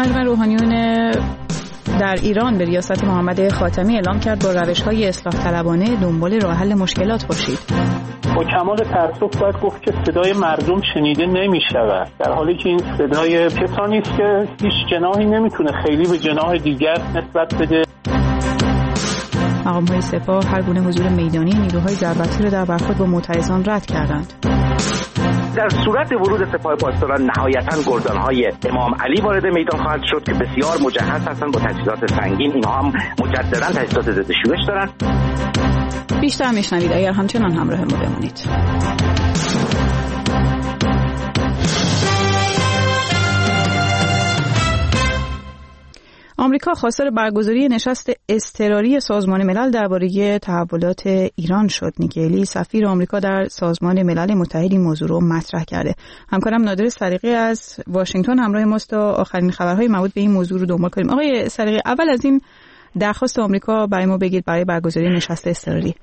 مجمع روحانیون در ایران به ریاست محمد خاتمی اعلام کرد با روش‌های اصلاح طلبانه دنبال راه حل مشکلات باشید. با کمال تأسف باید گفت که صدای مردم شنیده نمی‌شود، در حالی که این صدای کسانی است که هیچ جناحی نمیتونه خیلی به جناح دیگر نسبت بده. مقام‌های سپاه هر گونه حضور میدانی نیروهای ضربتی را در برخورد با معترضان رد کردند. در صورت ورود سپاه پاسداران نهایتاً گردان‌های امام علی وارد میدان خواهد شد که بسیار مجهز هستند با تجهیزات سنگین. اینها هم مجدداً تجهیزات ضد شورش دارند. بیشتر میشنوید اگر همچنان همراه ما بمانید. آمریکا خواستار برگزاری نشست اضطراری سازمان ملل درباره تحولات ایران شد. نیکی هلی سفیر آمریکا در سازمان ملل متحد این موضوع رو مطرح کرده. همکارم نادر صدیقی از واشنگتن همراه ماست تا آخرین خبرهای مربوط به این موضوع رو دنبال کنیم. آقای صدیقی، اول از این درخواست آمریکا برای ما بگید برای برگزاری نشست اضطراری.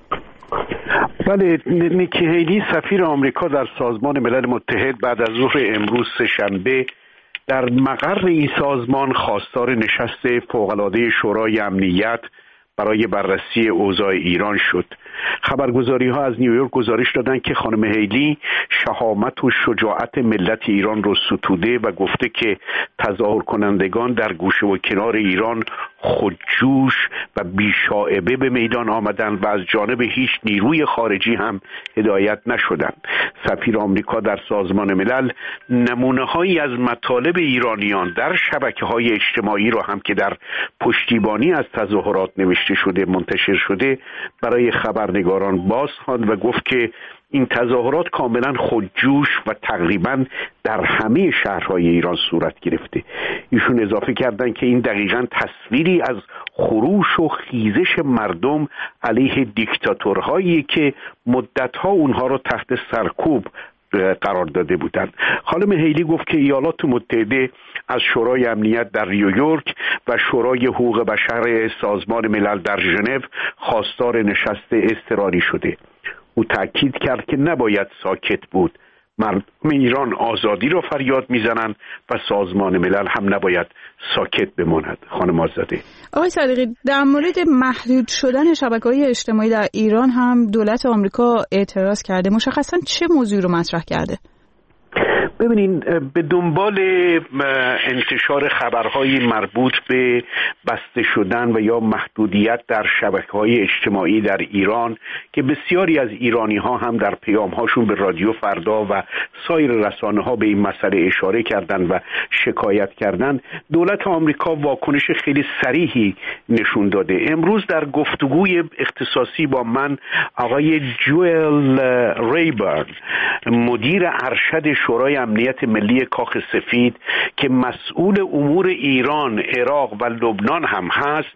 بله، نیکی هلی سفیر آمریکا در سازمان ملل متحد بعد از ظهر امروز سه‌شنبه در مقر این سازمان خواستار نشست فوق‌العاده شورای امنیت برای بررسی اوضاع ایران شد. خبرگزاری‌ها از نیویورک گزارش دادند که خانم هیلی شهامت و شجاعت ملت ایران را ستوده و گفته که تظاهر کنندگان در گوشه و کنار ایران خودجوش و بی‌شائبه به میدان آمدند و از جانب هیچ نیروی خارجی هم هدایت نشدند. سفیر آمریکا در سازمان ملل نمونه‌هایی از مطالب ایرانیان در شبکه‌های اجتماعی را هم که در پشتیبانی از تظاهرات نوشته شده منتشر شده برای خبرنگاران باز خواند و گفت که این تظاهرات کاملا خودجوش و تقریبا در همه شهرهای ایران صورت گرفته. ایشون اضافه کردند که این دقیقاً تصویری از خروش و خیزش مردم علیه دیکتاتورهایی که مدتها اونها رو تحت سرکوب قرار داده بودند. خانم هیلی گفت که ایالات متحده از شورای امنیت در نیویورک و شورای حقوق بشر سازمان ملل در ژنو خواستار نشست اضطراری شده. او تأکید کرد که نباید ساکت بود. مردم ایران آزادی را فریاد میزنند و سازمان ملل هم نباید ساکت بماند. خانم آزاده. آقای صدیقی، در مورد محدود شدن شبکه‌های اجتماعی در ایران هم دولت آمریکا اعتراض کرده. مشخصاً چه موضوعی رو مطرح کرده؟ ببینین، به دنبال انتشار خبرهای مربوط به بسته شدن و یا محدودیت در شبکه‌های اجتماعی در ایران که بسیاری از ایرانی‌ها هم در پیام‌هاشون به رادیو فردا و سایر رسانه‌ها به این مسئله اشاره کردند و شکایت کردند، دولت آمریکا واکنش خیلی صریحی نشون داده. امروز در گفتگوی اختصاصی با من آقای جوئل ریبرن، مدیر ارشد شورای امنیت ملی کاخ سفید که مسئول امور ایران، عراق و لبنان هم هست،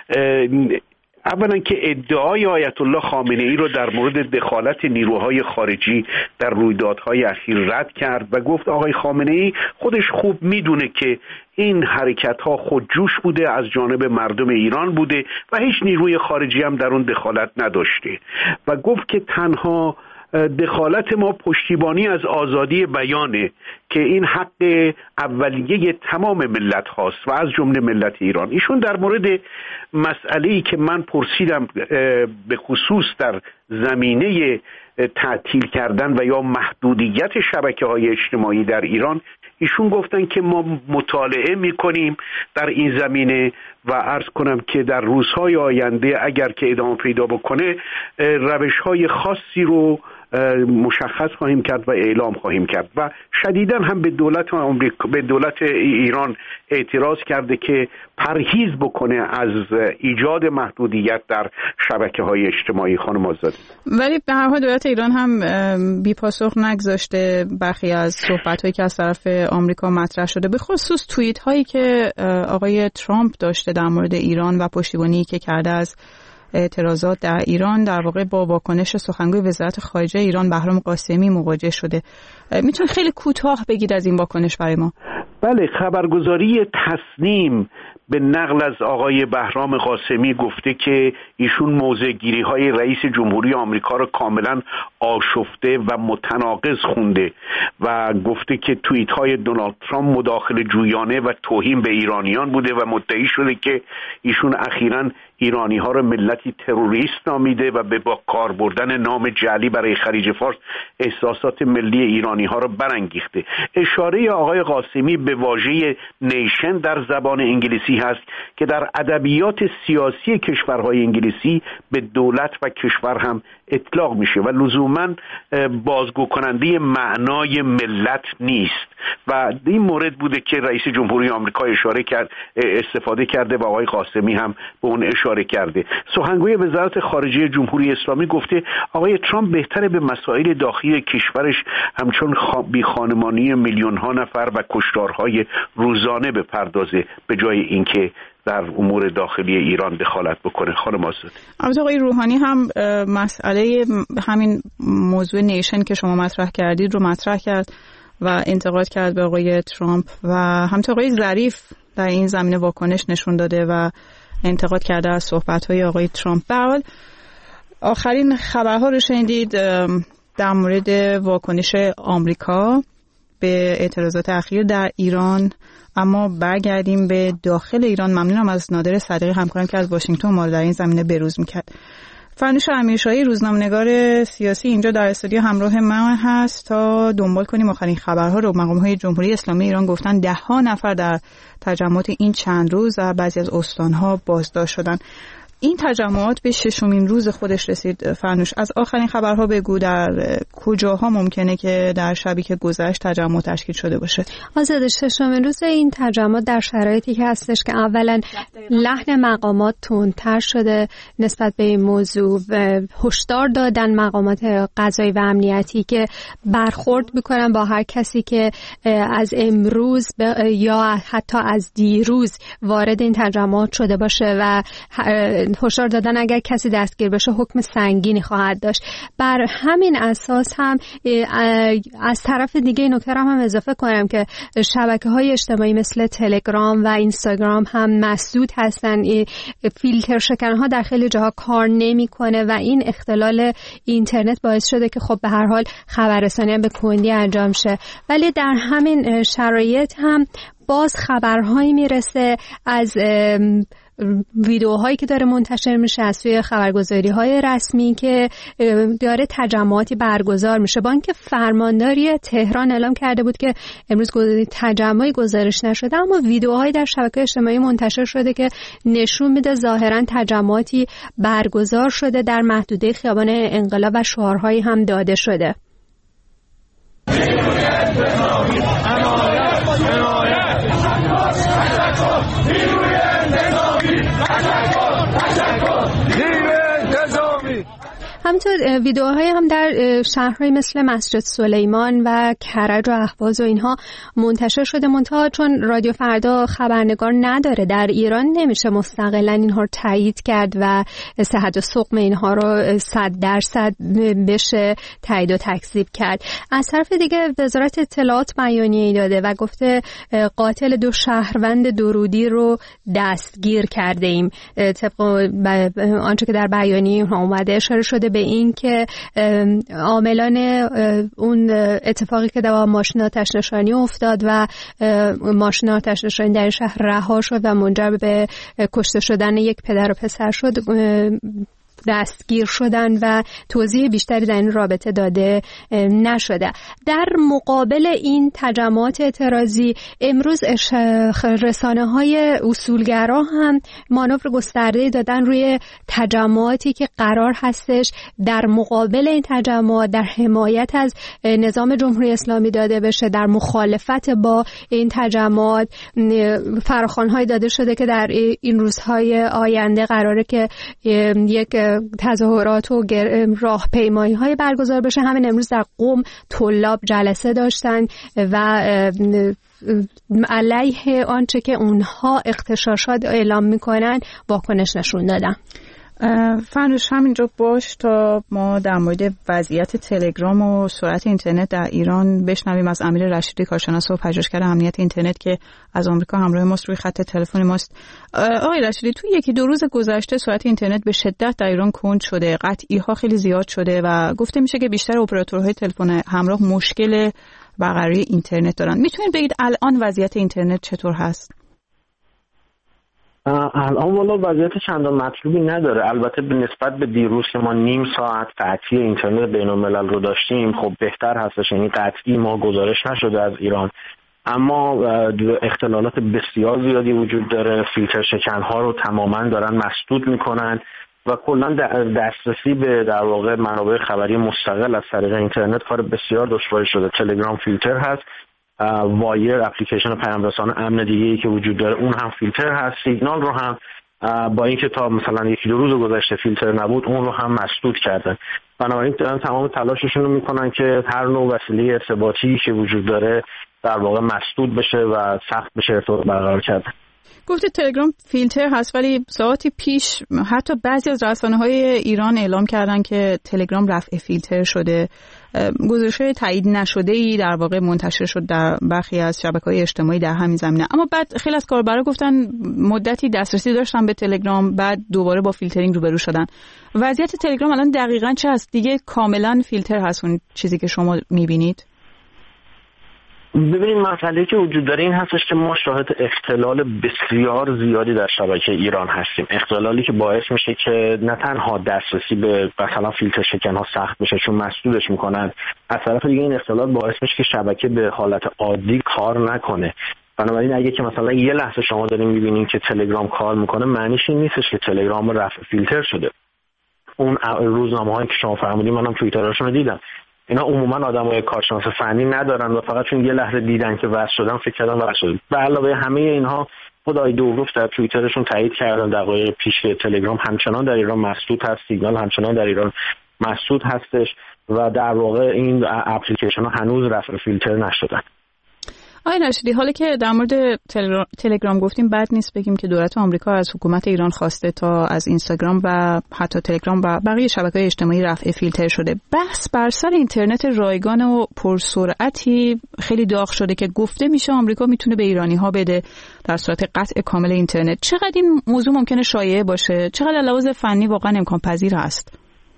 اولا که ادعای آیت الله خامنه ای رو در مورد دخالت نیروهای خارجی در رویدادهای اخیر رد کرد و گفت آقای خامنه ای خودش خوب میدونه که این حرکت‌ها خودجوش بوده، از جانب مردم ایران بوده و هیچ نیروی خارجی هم در اون دخالت نداشته و گفت که تنها دخالت ما پشتیبانی از آزادی بیانه که این حق اولیه تمام ملت هاست و از جمله ملت ایران. ایشون در مورد مسئله‌ای که من پرسیدم به خصوص در زمینه تعطیل کردن و یا محدودیت شبکه‌های اجتماعی در ایران، ایشون گفتن که ما مطالعه می‌کنیم در این زمینه و عرض کنم که در روزهای آینده اگر که ادامه پیدا بکنه روش‌های خاصی رو مشخص خواهیم کرد و اعلام خواهیم کرد و شدیداً هم به دولت آمریکا، به دولت ایران اعتراض کرده که پرهیز بکنه از ایجاد محدودیت در شبکه‌های اجتماعی. خانم آزاده. ولی به هر حال دولت ایران هم بی پاسخ نگذاشته برخی از صحبت‌هایی که از طرف آمریکا مطرح شده، به خصوص توییت‌هایی که آقای ترامپ داشته در مورد ایران و پشتیبانی که کرده از اعتراضات در ایران، در واقع با واکنش سخنگوی وزارت خارجه ایران بهرام قاسمی مواجه شده. میتونید خیلی کوتاه بگید از این واکنش برای ما؟ بله، خبرگزاری تصنیم به نقل از آقای بهرام قاسمی گفته که ایشون موضع‌گیری‌های رئیس جمهوری آمریکا را کاملا آشفته و متناقض خونده و گفته که توییت‌های دونالد ترامپ مداخله جویانه و توهین به ایرانیان بوده و مدعی شده که ایشون اخیراً ایرانی‌ها را ملتی تروریست نامیده و به با کار بردن نام جعلی برای خلیج فارس احساسات ملی ایرانی‌ها را برانگیخته. اشاره آقای قاسمی به واژه نیشن در زبان انگلیسی هست که در ادبیات سیاسی کشورهای انگلیسی به دولت و کشور هم اطلاق میشه و لزوماً بازگو کننده معنای ملت نیست و این مورد بوده که رئیس جمهوری آمریکا استفاده کرده و آقای قاسمی هم به اون اشاره کرده. سخنگوی وزارت خارجه جمهوری اسلامی گفته آقای ترامپ بهتره به مسائل داخلی کشورش همچون بیخانمانی میلیون ها نفر و کشتارهای روزانه بپردازه به جای اینکه در امور داخلی ایران دخالت بکنه. خانم آزاد. البته آقای روحانی هم مسئله همین موضوع نیشن که شما مطرح کردید رو مطرح کرد و انتقاد کرد به آقای ترامپ و همینطور آقای ظریف در این زمینه واکنش نشون داده و انتقاد کرده از صحبت‌های آقای ترامپ. به حال آخرین خبرها رو شنیدید در مورد واکنش آمریکا به اعتراضات اخیر در ایران. اما برگردیم به داخل ایران. ممنونم از نادر صدیقی همکارم که از واشنگتن ما رو در این زمینه بروز میکرد. فرنوش امیرشاهی روزنامه‌نگار سیاسی اینجا در استودیو همراه من هست تا دنبال کنیم آخرین خبرها رو. مقام‌های جمهوری اسلامی ایران گفتن 10 نفر در تجمعات این چند روز و بعضی از استان‌ها بازداشت شدن. این تجمعات به 6مین روز خودش رسید. فرنوش، از آخرین خبرها بگو در کجاها ممکنه که در شبی که گذشت تجمع تشکیل شده باشه؟ آزاده، 6مین روز این تجمعات در شرایطی که هستش که اولا لحن مقامات تندتر شده نسبت به این موضوع و هشدار دادن مقامات قضایی و امنیتی که برخورد میکنن با هر کسی که از امروز یا حتی از دیروز وارد این تجمعات شده باشه و هشدار دادن اگر کسی دستگیر بشه حکم سنگینی خواهد داشت. بر همین اساس هم از طرف دیگه نکته هم اضافه کنم که شبکه‌های اجتماعی مثل تلگرام و اینستاگرام هم مسدود هستن. فیلتر شکن‌ها در خیلی جاها کار نمی‌کنه و این اختلال اینترنت باعث شده که خب به هر حال خبررسانی هم به کندی انجام شه. ولی در همین شرایط هم باز خبرهایی میرسه از ویدیوهایی که داره منتشر میشه از سوی خبرگزاری‌های رسمی که داره تجمعاتی برگزار میشه. بانک فرمانداری تهران اعلام کرده بود که امروز تجمعی گزارش نشده، اما ویدیوهایی در شبکه اجتماعی منتشر شده که نشون میده ظاهراً تجمعاتی برگزار شده در محدوده خیابان انقلاب و شعارهایی هم داده شده. همینطور ویدیوهایی هم در شهرهای مثل مسجد سلیمان و کرج و اهواز و اینها منتشر شده. منتها چون رادیو فردا خبرنگار نداره در ایران نمیشه مستقلا اینها رو تایید کرد و صحت و سقم اینها رو 100% بشه تایید و تکذیب کرد. از طرف دیگه وزارت اطلاعات بیانیه‌ای داده و گفته قاتل 2 شهروند درودی رو دستگیر کرده ایم. طبق آنچه که در بیانیه اومده اشاره شده به این که عاملان اون اتفاقی که در ماشین آتش نشانی افتاد و ماشین آتش نشانی در شهر رها شد و منجر به کشته شدن یک پدر و پسر شد دستگیر شدن و توضیح بیشتری در این رابطه داده نشده. در مقابل این تجمعات اعتراضی امروز رسانه‌های اصولگرا هم مانور گسترده‌ای دادن روی تجمعاتی که قرار هستش در مقابل این تجمعات در حمایت از نظام جمهوری اسلامی داده بشه، در مخالفت با این تجمعات. فراخوان‌های داده شده که در این روزهای آینده قراره که یک تظاهرات و راهپیمایی‌های برگزار بشه. همین امروز در قم طلاب جلسه داشتن و علیه آنچه که اونها اغتشاشات اعلام میکنن واکنش نشون دادن. فرنوش همینجا باش تا ما در مورد وضعیت تلگرام و سرعت اینترنت در ایران بشنویم از امیر رشیدی، کارشناس و پژوهشگر امنیت اینترنت که از آمریکا همراه ماست، روی خط تلفن ماست. آقای رشیدی، توی یکی دو روز گذشته سرعت اینترنت به شدت در ایران کند شده، قطعی ها خیلی زیاد شده و گفته میشه که بیشتر اپراتورهای تلفن همراه مشکل برقراری اینترنت دارن. میتونید بگید الان وضعیت اینترنت چطور هست؟ الان والا وضعیت چندان مطلوبی نداره. البته به نسبت به دیروز که ما نیم ساعت قطعی اینترنت بین الملل رو داشتیم خب بهتر هستش، یعنی قطعی ما گزارش نشده از ایران، اما اختلالات بسیار زیادی وجود داره. فیلتر شکن‌ها رو تماما دارن مسدود میکنن و کلا دسترسی به در واقع منابع خبری مستقل از طریق اینترنت کار بسیار دشواری شده. تلگرام فیلتر هست، وایر اپلیکیشن پیام‌رسان امن دیگه‌ای که وجود داره اون هم فیلتر هست، سیگنال رو هم با اینکه تا مثلا یکی دو روز گذشته فیلتر نبود اون رو هم مسدود کردن. بنابراین دارن تمام تلاششون رو میکنن که هر نوع وسیله ارتباطی که وجود داره در واقع مسدود بشه و سخت بشه ارتباط برقرار کردن. گفته تلگرام فیلتر هست، ولی ساعتی پیش حتی بعضی از رسانه‌های ایران اعلام کردن که تلگرام رفع فیلتر شده. گزارش‌های تایید نشده‌ای در واقع منتشر شد در برخی از شبکه‌های اجتماعی در همین زمینه، اما بعد خیلی از کاربرا گفتن مدتی دسترسی داشتن به تلگرام، بعد دوباره با فیلترینگ روبرو شدن. وضعیت تلگرام الان دقیقاً چه هست؟ دیگه کاملاً فیلتر هست اون چیزی که شما می‌بینید؟ ببینید مسئله که وجود داره این هستش که ما شاهد اختلال بسیار زیادی در شبکه ایران هستیم. اختلالی که باعث میشه که نه تنها دسترسی به مثلا فیلتر شکن‌ها سخت بشه چون مسدودش میکنن، از طرف دیگه این اختلال باعث میشه که شبکه به حالت عادی کار نکنه. بنابراین اگه که مثلا یه لحظه شما دارین میبینین که تلگرام کار میکنه، معنیش این نیستش که تلگرام رفع فیلتر شده. اون روزنامه‌هایی که شما فرمودین منم توییتراشون رو دیدم، اینا عموما آدمای کارشناس فنی ندارن و فقط چون یه لحظه دیدن که وصل شدن فکر کردن وصل شد. به علاوه همه اینها خدای دوروف در توییترشون تایید کردن دقایق پیش که تلگرام همچنان در ایران مسدود هست، سیگنال همچنان در ایران مسدود هستش و در واقع این اپلیکیشن ها هنوز رفع فیلتر نشدن. آقای رشیدی، حالا که در مورد تلگرام گفتیم، بد نیست بگیم که دولت آمریکا از حکومت ایران خواسته تا از اینستاگرام و حتی تلگرام و بقیه شبکه‌های اجتماعی رفع فیلتر شده. بحث بر سر اینترنت رایگان و پرسرعتی خیلی داغ شده که گفته میشه آمریکا میتونه به ایرانی‌ها بده در صورت قطع کامل اینترنت. چقدر این موضوع ممکنه شایعه باشه؟ چقدر لحاظ فنی واقعا امکان پذیر است؟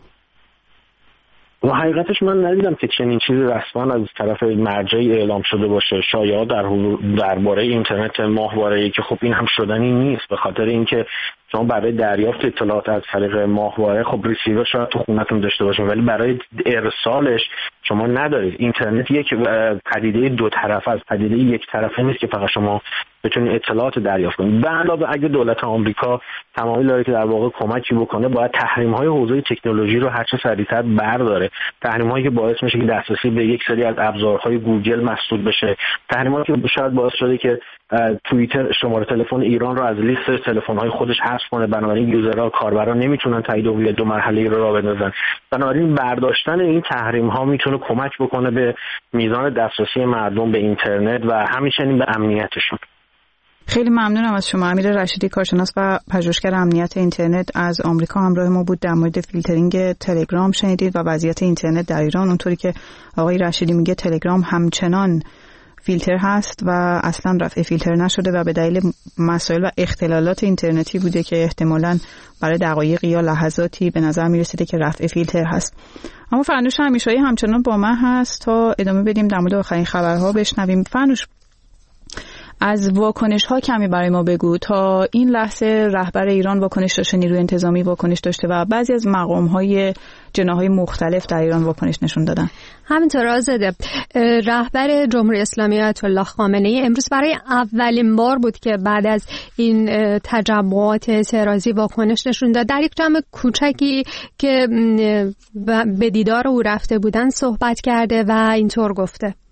و حقیقتش من ندیدم که چنین چیزی رسما از طرف مرجعی اعلام شده باشه. شایعات درباره اینترنت ماهواره‌ای که خب این هم شدنی نیست، به خاطر اینکه شما برای دریافت اطلاعات از طریق ماهواره خب ریسیور شاید تو خونتون داشته باشین ولی برای ارسالش شما ندارید. اینترنت یک پدیده دو طرفه است، پدیده یک طرفه نیست که فقط شما بتونید اطلاعات دریافت کنید. به علاوه اگه دولت آمریکا تمایل داره که در واقع کمکی بکنه، باید تحریم‌های حوزه تکنولوژی رو هر چه سریعتر برداره. تحریم‌هایی که باعث میشه که دسترسی به یک سری از ابزارهای گوگل مسدود بشه، تحریم‌هایی که شاید باعث شده که توییتر شماره تلفن ایران رو از لیست تلفن‌های خودش حذف کنه، بنابراین یوزرها کاربران نمیتونن تایید هویت دو مرحله‌ای رو راه بندازن. بنابراین برداشتن این تحریم‌ها میتونه کمک بکنه به میزان دسترسی مردم به اینترنت و همچنین به امنیتشون. خیلی ممنونم از شما. امیر رشیدی، کارشناس و پژوهشگر امنیت اینترنت از آمریکا همراه ما بود. در مورد فیلترینگ تلگرام شنیدید و وضعیت اینترنت در ایران. اونطوری که آقای رشیدی میگه تلگرام همچنان فیلتر هست و اصلا رفع فیلتر نشده و به دلیل مسائل و اختلالات اینترنتی بوده که احتمالاً برای دقایق یا لحظاتی به نظر میرسیده که رفع فیلتر هست. اما فرنوش همیشایی همچنان با من هست تا ادامه بدیم در مورد آخرین خبرها بشنویم. فرنوش، از واکنش ها کمی برای ما بگو. تا این لحظه رهبر ایران واکنش داشته، نیروی انتظامی واکنش داشته و بعضی از مقام های جناح‌های مختلف در ایران واکنش نشون دادن. همینطور آزاده. رهبر جمهوری اسلامی آیت الله خامنه‌ای امروز برای اولین بار بود که بعد از این تجمعات اعتراضی واکنش نشون داد. در یک جمع کوچکی که به دیدار او رفته بودن صحبت کرده و اینطور گفته: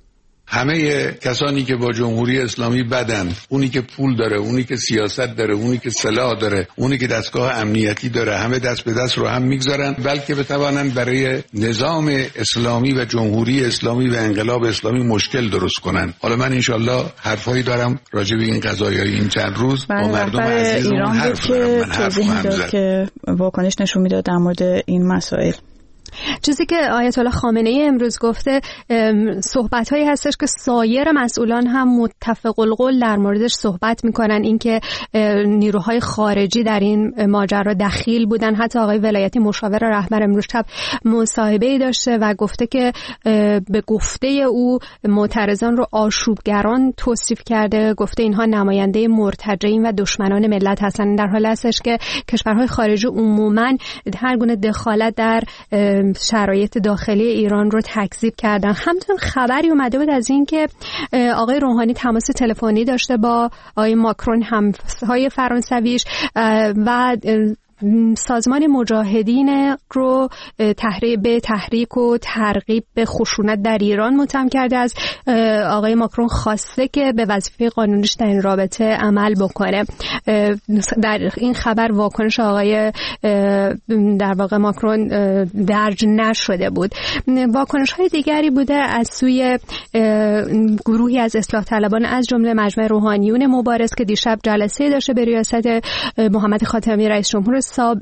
همه کسانی که با جمهوری اسلامی بدن، اونی که پول داره، اونی که سیاست داره، اونی که سلاح داره، اونی که دستگاه امنیتی داره، همه دست به دست رو هم میگذارن بلکه بتوانن برای نظام اسلامی و جمهوری اسلامی و انقلاب اسلامی مشکل درست کنن. حالا من انشالله حرفایی دارم راجع به این قضایای این چند روز با مردم عزیزمون حرف دارم. توضیح داد که واکنش نشون میداد در مورد این مسائل. چیزی که آیت الله خامنه ای امروز گفته صحبت‌هایی هستش که سایر مسئولان هم متفق القول در موردش صحبت می‌کنن، اینکه نیروهای خارجی در این ماجرا دخیل بودن. حتی آقای ولایتی مشاور رهبر امروز شب مصاحبه‌ای داشته و گفته که به گفته او معترضان رو آشوبگران توصیف کرده، گفته اینها نماینده مرتجعین و دشمنان ملت هستند، در حالی هستش که کشورهای خارجی عموماً هر گونه دخالت در شرایط داخلی ایران رو تکذیب کردن. همچنین خبری اومده بود از این که آقای روحانی تماس تلفنی داشته با آقای ماکرون همسایه فرانسویش و سازمان مجاهدین رو به تحریک و ترغیب به خشونت در ایران متهم کرده. از آقای ماکرون خواسته که به وظیفه قانونیش در این رابطه عمل بکنه. در این خبر واکنش آقای در واقع ماکرون درج نشده بود. واکنش های دیگری بوده از سوی گروهی از اصلاح طلبان از جمله مجمع روحانیون مبارز که دیشب جلسه داشته به ریاست محمد خاتمی رئیس جمهور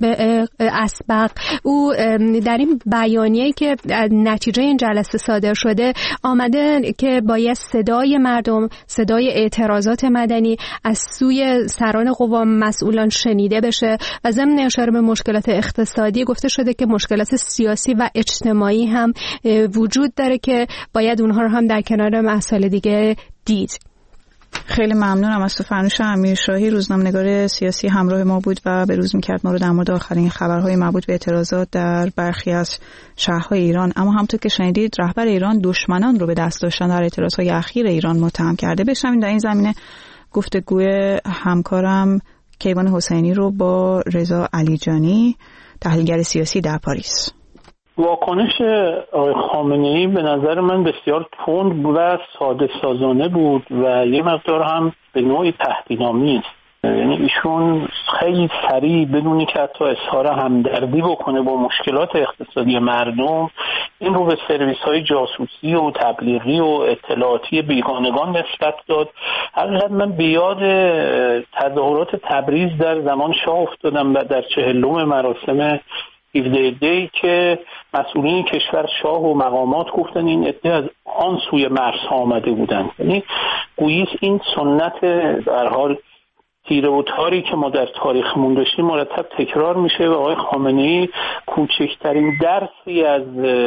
اسبق. او در این بیانیه‌ای که نتیجه این جلسه صادر شده آمده که باید صدای مردم، صدای اعتراضات مدنی از سوی سران قوا مسئولان شنیده بشه و ضمن اشاره به مشکلات اقتصادی گفته شده که مشکلات سیاسی و اجتماعی هم وجود داره که باید اونها رو هم در کنار مسائل دیگه دید. خیلی ممنونم از تو فرنوش امیرشاهی، روزنامه‌نگار سیاسی همراه ما بود و به روز می‌کرد ما رو در مورد آخرین خبرهای مربوط به اعتراضات در برخی از شهرهای ایران. اما همونطور که شنیدید رهبر ایران دشمنان رو به دست داشتن در اعتراضهای اخیر ایران متهم کرده. بشنویم در این زمینه گفتگوی همکارم کیوان حسینی رو با رضا علیجانی، تحلیلگر سیاسی در پاریس. واکنش آقای خامنه‌ای به نظر من بسیار تند و ساده سازانه بود و یه مقدار هم به نوعی تهدیدآمیز. یعنی ایشون خیلی سریع بدونی که حتی اظهار همدردی بکنه با مشکلات اقتصادی مردم، این رو به سرویس‌های جاسوسی و تبلیغی و اطلاعاتی بیگانگان نسبت داد. حقیقت من به یاد تظاهرات تبریز در زمان شاه افتادم و در 40م مراسم 17 دی که مسئولین کشور شاه و مقامات گفتن این عده از آن سوی مرزها آمده بودند. یعنی گویی این سنت در حال تیره و تاری که ما در تاریخمون داشتیم مرتب تکرار میشه و آقای خامنه‌ای کوچکترین درسی از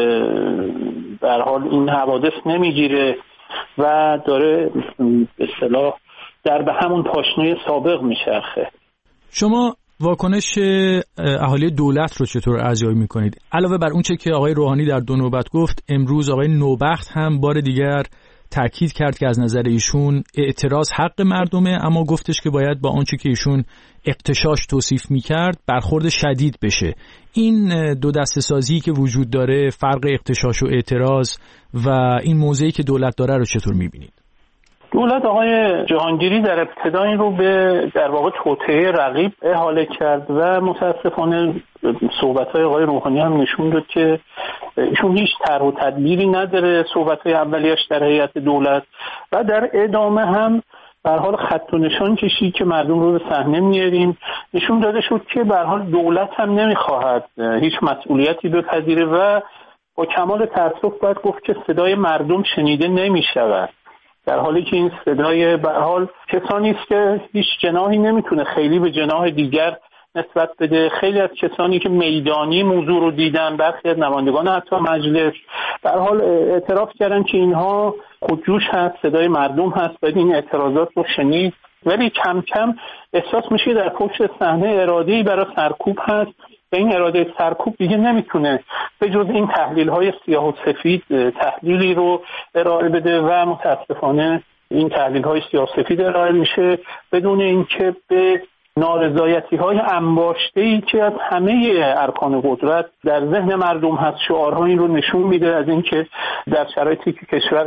در حال این حوادث نمیگیره و داره به اصطلاح در به همون پاشنه سابق میچرخه. شما واکنش اهالی دولت رو چطور ارزیابی میکنید؟ علاوه بر اون چه که آقای روحانی در 2 نوبت گفت، امروز آقای نوبخت هم بار دیگر تاکید کرد که از نظر ایشون اعتراض حق مردمه، اما گفتش که باید با آنچه که ایشون اغتشاش توصیف میکرد برخورد شدید بشه. این دو دسته سازی که وجود داره، فرق اغتشاش و اعتراض و این موضعی که دولت داره رو چطور میبینید؟ دولت آقای جهانگیری در ابتدا این رو به در واقع توطئه رقیب احاله کرد و متاسفانه صحبت‌های آقای روحانی هم نشون داد که ایشون هیچ طرح و تدبیری نداره. صحبت‌های اولیش در هیئت دولت و در ادامه هم به هر حال خط و نشان کشید که مردم رو به صحنه میاریم. نشون داده شد که به هر حال دولت هم نمیخواهد هیچ مسئولیتی بپذیره و با کمال تأسف باید گفت که صدای مردم شنیده نمیشود، در حالی که این صدای به هر حال کسانی است که هیچ جناحی نمیتونه خیلی به جناح دیگر نسبت بده. خیلی از کسانی که میدانی موضوع رو دیدن، برخی از نمایندگان حتی مجلس به هر حال اعتراف کردن که اینها خودجوش هست، صدای مردم هست، باید این اعتراضات رو شنید. ولی کم کم احساس میشه در پشت صحنه اراده‌ای برای سرکوب هست و این اراده سرکوب دیگه نمیتونه به جز این تحلیل‌های سیاه و سفید تحلیلی رو ارائه بده و متاسفانه این تحلیل‌های سیاه و سفید ارائه میشه بدون اینکه به نارضایتی‌های انباشته‌ای که از همه ارکان قدرت در ذهن مردم هست، شعارها این رو نشون میده از اینکه در شرایطی که کشور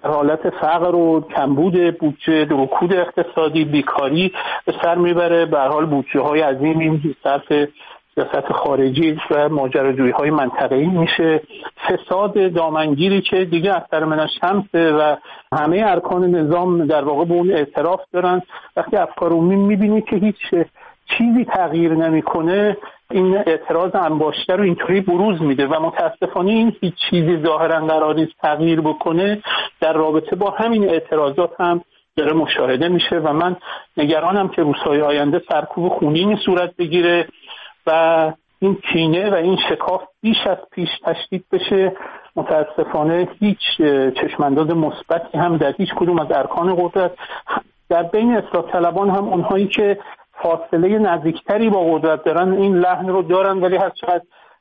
حالت فقر و کمبود بودجه، رکود اقتصادی، بیکاری به سر میبره. به هر حال بودجه‌های عظیمی صرف سیاست خارجی و ماجراجویی‌های منطقه‌ای میشه. فساد دامنگیری که دیگه اثر من الشمس و همه ارکان نظام در واقع به اون اعتراف دارن. وقتی افکار عمومی میبینی که هیچ چیزی تغییر نمیکنه، این اعتراض انباشته رو اینطوری بروز میده و متاسفانه این هیچ چیزی ظاهرا قرار نیست تغییر بکنه در رابطه با همین اعتراضات هم داره مشاهده میشه و من نگرانم که روزهای آینده سرکوب خونینی صورت بگیره و این کینه و این شکاف بیش از پیش تشدید بشه. متاسفانه هیچ چشمانداز مثبتی هم در هیچ کدوم از ارکان قدرت، در بین اصلاح طلبان هم اونهایی که فاصله نزدیکتری با قدرت دارن این لحن رو دارن، ولی هر چقدر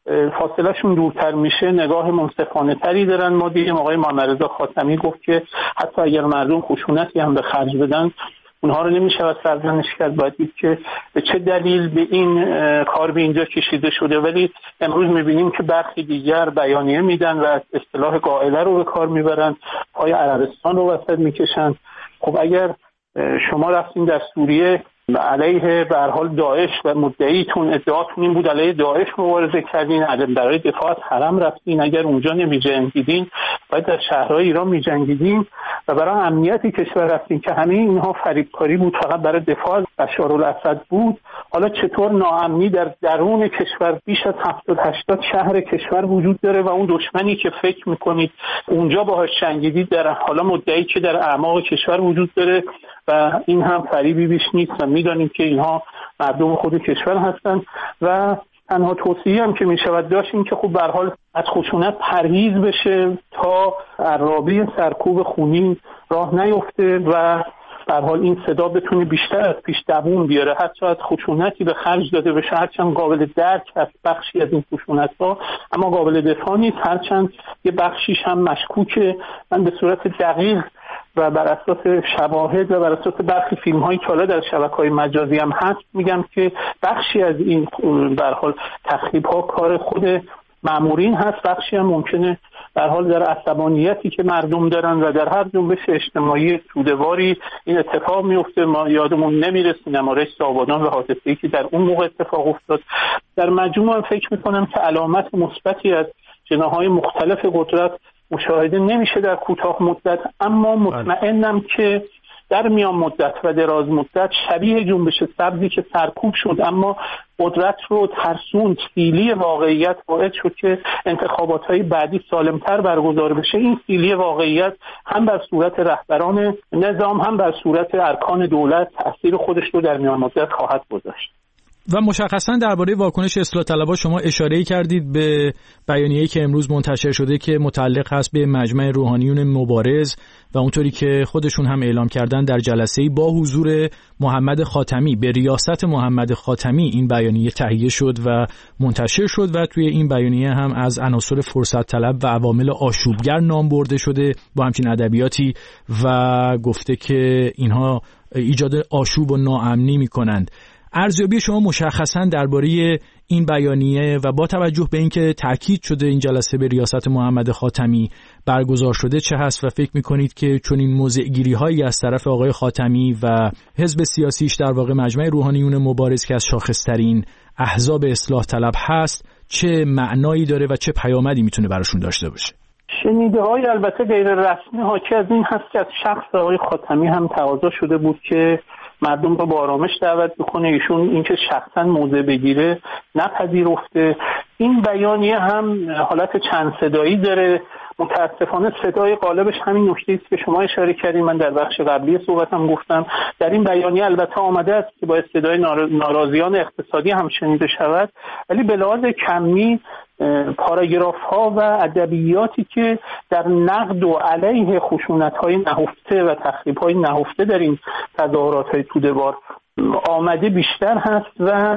فاصله شون دورتر میشه نگاه منصفانه تری دارن. ما دیدیم آقای محمدرضا خاتمی گفت که حتی اگر مردم خشونتی هم به خرج بدن اونها رو نمیشه سرزنش کرد، باید دید که به چه دلیل به این کار به اینجا کشیده شده. ولی امروز میبینیم که برخی دیگر بیانیه میدن و اصطلاح قائله رو به کار میبرن، پای عربستان رو وسط میکشن. خب اگر شما رفتین در سوریه علیه به هر حال داعش و مدعیتون ادعاتون این بود علیه داعش مبارزه کردین، برای دفاع از حرم رفتین، اگر اونجا نمی‌جنگیدین باید در شهرهای ایران می‌جنگیدین و برای امنیتی کشور رفتین که همه اینها فریبکاری بود، فقط برای دفاع از بشارالاسد بود. حالا چطور ناامنی در درون کشور بیش از 70-80 شهر کشور وجود داره و اون دشمنی که فکر می‌کنید اونجا باهاش جنگیدید در حالا مدعی که در اعماق کشور وجود داره و این هم فریبی بیش نیست و میدانیم که اینها مردم خود کشور هستن. و تنها توصیه هم که میشود داشت این که خب به هر حال از خشونت پرهیز بشه تا عرابه سرکوب خونین راه نیفته و به هر حال این صدا بتونه بیشتر از پیش دووم بیاره. حتی از خشونتی به خرج داده بشه، هرچند قابل درک از بخشی از این خشونت‌ها اما قابل دفاع نیست، هرچند یه بخشیش هم مشکوکه. من به صورت دقیق و بر اساس شواهد و بر اساس برخی فیلم‌هایی که حالا در شبکه‌های مجازی هم هست میگم که بخشی از این به هر حال تخریب‌ها کار خود مامورین هست، بخشی هم ممکنه در حال در عصبانیتی که مردم دارن و در هر جنبش اجتماعی سوده‌واری این اتفاق میفته. ما یادمون نمیره سینما رشت آبادان و حادثه‌ای که در اون موقع اتفاق افتاد. در مجموع فکر می‌کنم که علامت مثبتی از جناح‌های مختلف قدرت مشاهده نمیشه در کوتاه مدت، اما مطمئنم که در میان مدت و دراز مدت شبیه جنبش سبزی که سرکوب شد اما قدرت رو ترسوند، سیلی واقعیت باعث شد که انتخابات‌های بعدی سالمتر برگزار بشه. این سیلی واقعیت هم بر صورت رهبران نظام هم بر صورت ارکان دولت تأثیر خودش رو در میان مدت خواهد گذاشت. و مشخصا درباره واکنش اصلاح طلبها شما اشاره کردید به بیانیه‌ای که امروز منتشر شده که متعلق هست به مجمع روحانیون مبارز و اونطوری که خودشون هم اعلام کردن در جلسه‌ای با حضور محمد خاتمی، به ریاست محمد خاتمی این بیانیه تهیه شد و منتشر شد و توی این بیانیه هم از عناصر فرصت طلب و عوامل آشوبگر نام برده شده با همچین ادبیاتی و گفته که اینها ایجاد آشوب و ناامنی می‌کنند. ارزیابی شما مشخصاً درباره این بیانیه و با توجه به اینکه تاکید شده این جلسه به ریاست محمد خاتمی برگزار شده چه هست و فکر می‌کنید که چون این موضع‌گیری‌هایی از طرف آقای خاتمی و حزب سیاسیش در واقع مجمع روحانیون مبارز که از شاخص‌ترین احزاب اصلاح طلب هست چه معنایی داره و چه پیامدی میتونه براشون داشته باشه؟ شنیده‌های البته غیر رسمی حاکی از این هست که از شخص آقای خاتمی هم تقاضا شده بود که مردم رو با آرامش دعوت بکنه. ایشون اینکه شخصا موضع بگیره نپذیرفته. این بیانیه هم حالت چند صدایی داره. متاسفانه صدای غالبش همین نکته است که شما اشاره کردین. من در بخش قبلی صحبتم گفتم در این بیانیه البته آمده است که باید صدای ناراضیان اقتصادی هم شنیده شود، ولی به لحاظ کمی پاراگراف ها و ادبیاتی که در نقد و علیه خشونت های نهفته و تخریب های نهفته در این تظاهرات های توده‌وار آمده بیشتر هست و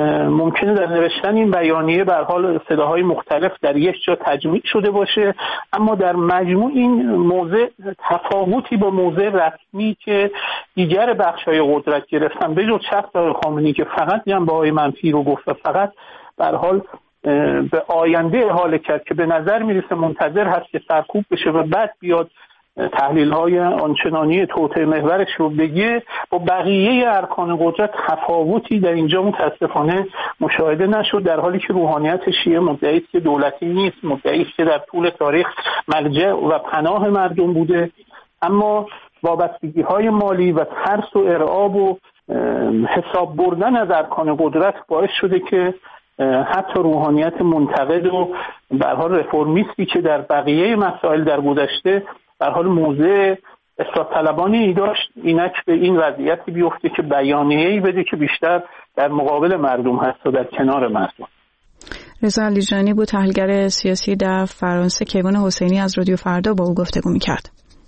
ممکنه در نوشتن این بیانیه به هر حال صداهای مختلف در یک جا تجمیع شده باشه، اما در مجموع این موضع تفاوتی با موضع رسمی که دیگر بخش‌های قدرت گرفتن به جز شخص آقای خامنه‌ای که فقط جنبه‌های منفی رو گفت و فقط به هر حال به آینده احاله کرد که به نظر میرسه منتظر هست که سرکوب بشه و بعد بیاد تحلیل‌های آنچنانی توطئه محورش رو بگه، با بقیه ارکان قدرت تفاوتی در اینجا متاسفانه مشاهده نشد، در حالی که روحانیت شیعه مدعی است که دولتی نیست، مدعی است که در طول تاریخ ملجأ و پناه مردم بوده، اما وابستگی‌های مالی و ترس و ارعاب و حساب بردن از ارکان قدرت باعث شده که حتی روحانیت منتقد و به هر حال رفرمیستی که در بقیه مسائل در گذشته به هر حال موضع اصلاح طلبانی داشت، اینک به این وضعیتی بیفته که بیانیه‌ای بده که بیشتر در مقابل مردم هست و در کنار مردم. رضا علیجانی بود، تحلیلگر سیاسی در فرانسه. کیوان حسینی از رادیو فردا با او گفتگو می‌کرد.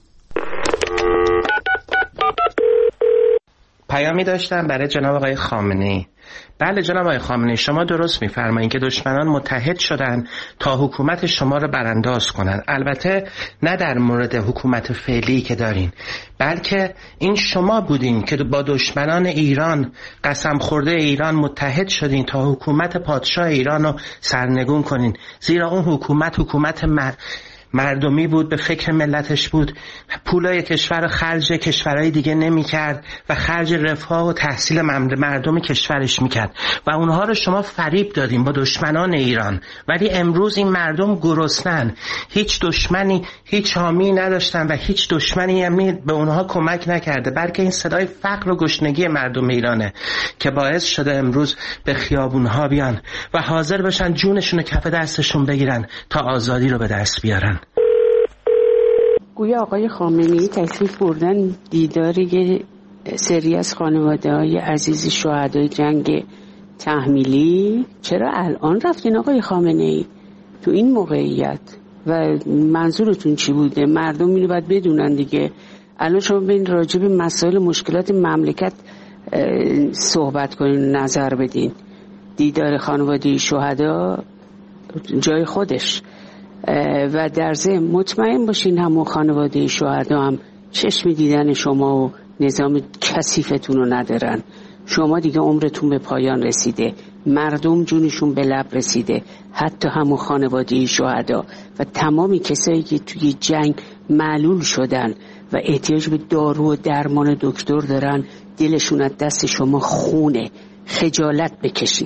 پیامی داشتم برای جناب آقای خامنه‌ای. بله جناب آقای خامنه‌ای، شما درست می‌فرمایید که دشمنان متحد شدن تا حکومت شما رو برانداز کنن. البته نه در مورد حکومت فعلی که دارین، بلکه این شما بودین که با دشمنان ایران، قسم خورده ایران متحد شدین تا حکومت پادشاه ایران رو سرنگون کنین. زیرا اون حکومت مردمی بود، به فکر ملتش بود، پولای کشور خرج کشورهای دیگه نمی کرد و خرج رفاه و تحصیل مردم کشورش می کرد و اونها رو شما فریب دادیم با دشمنان ایران. ولی امروز این مردم گرسنن، هیچ دشمنی، هیچ حامی نداشتن و هیچ دشمنی هم به اونها کمک نکرده، بلکه این صدای فقر و گشنگی مردم ایرانه که باعث شده امروز به خیابونها بیان و حاضر بشن جونشون رو کف دستشون بگیرن تا آزادی رو به دست بیارن. گویا آقای خامنه‌ای تشریف بردن دیدار یه سری از خانواده‌های عزیز شهدای جنگ تحمیلی. چرا الان رفتین آقای خامنه‌ای تو این موقعیت و منظورتون چی بوده؟ مردم اینو باید بدونن دیگه. الان شما ببین راجع به مسائل مشکلات مملکت صحبت کنین، نظر بدین. دیدار خانواده شهدا جای خودش و در ضمن مطمئن باشین همون خانواده شهدا هم چشم دیدن شما و نظام کثیفتون رو ندارن. شما دیگه عمرتون به پایان رسیده، مردم جونشون به لب رسیده، حتی همون خانواده شهدا و تمامی کسایی که توی جنگ معلول شدن و احتیاج به دارو و درمان دکتر دارن، دلشون از دست شما خونه. خجالت بکشین.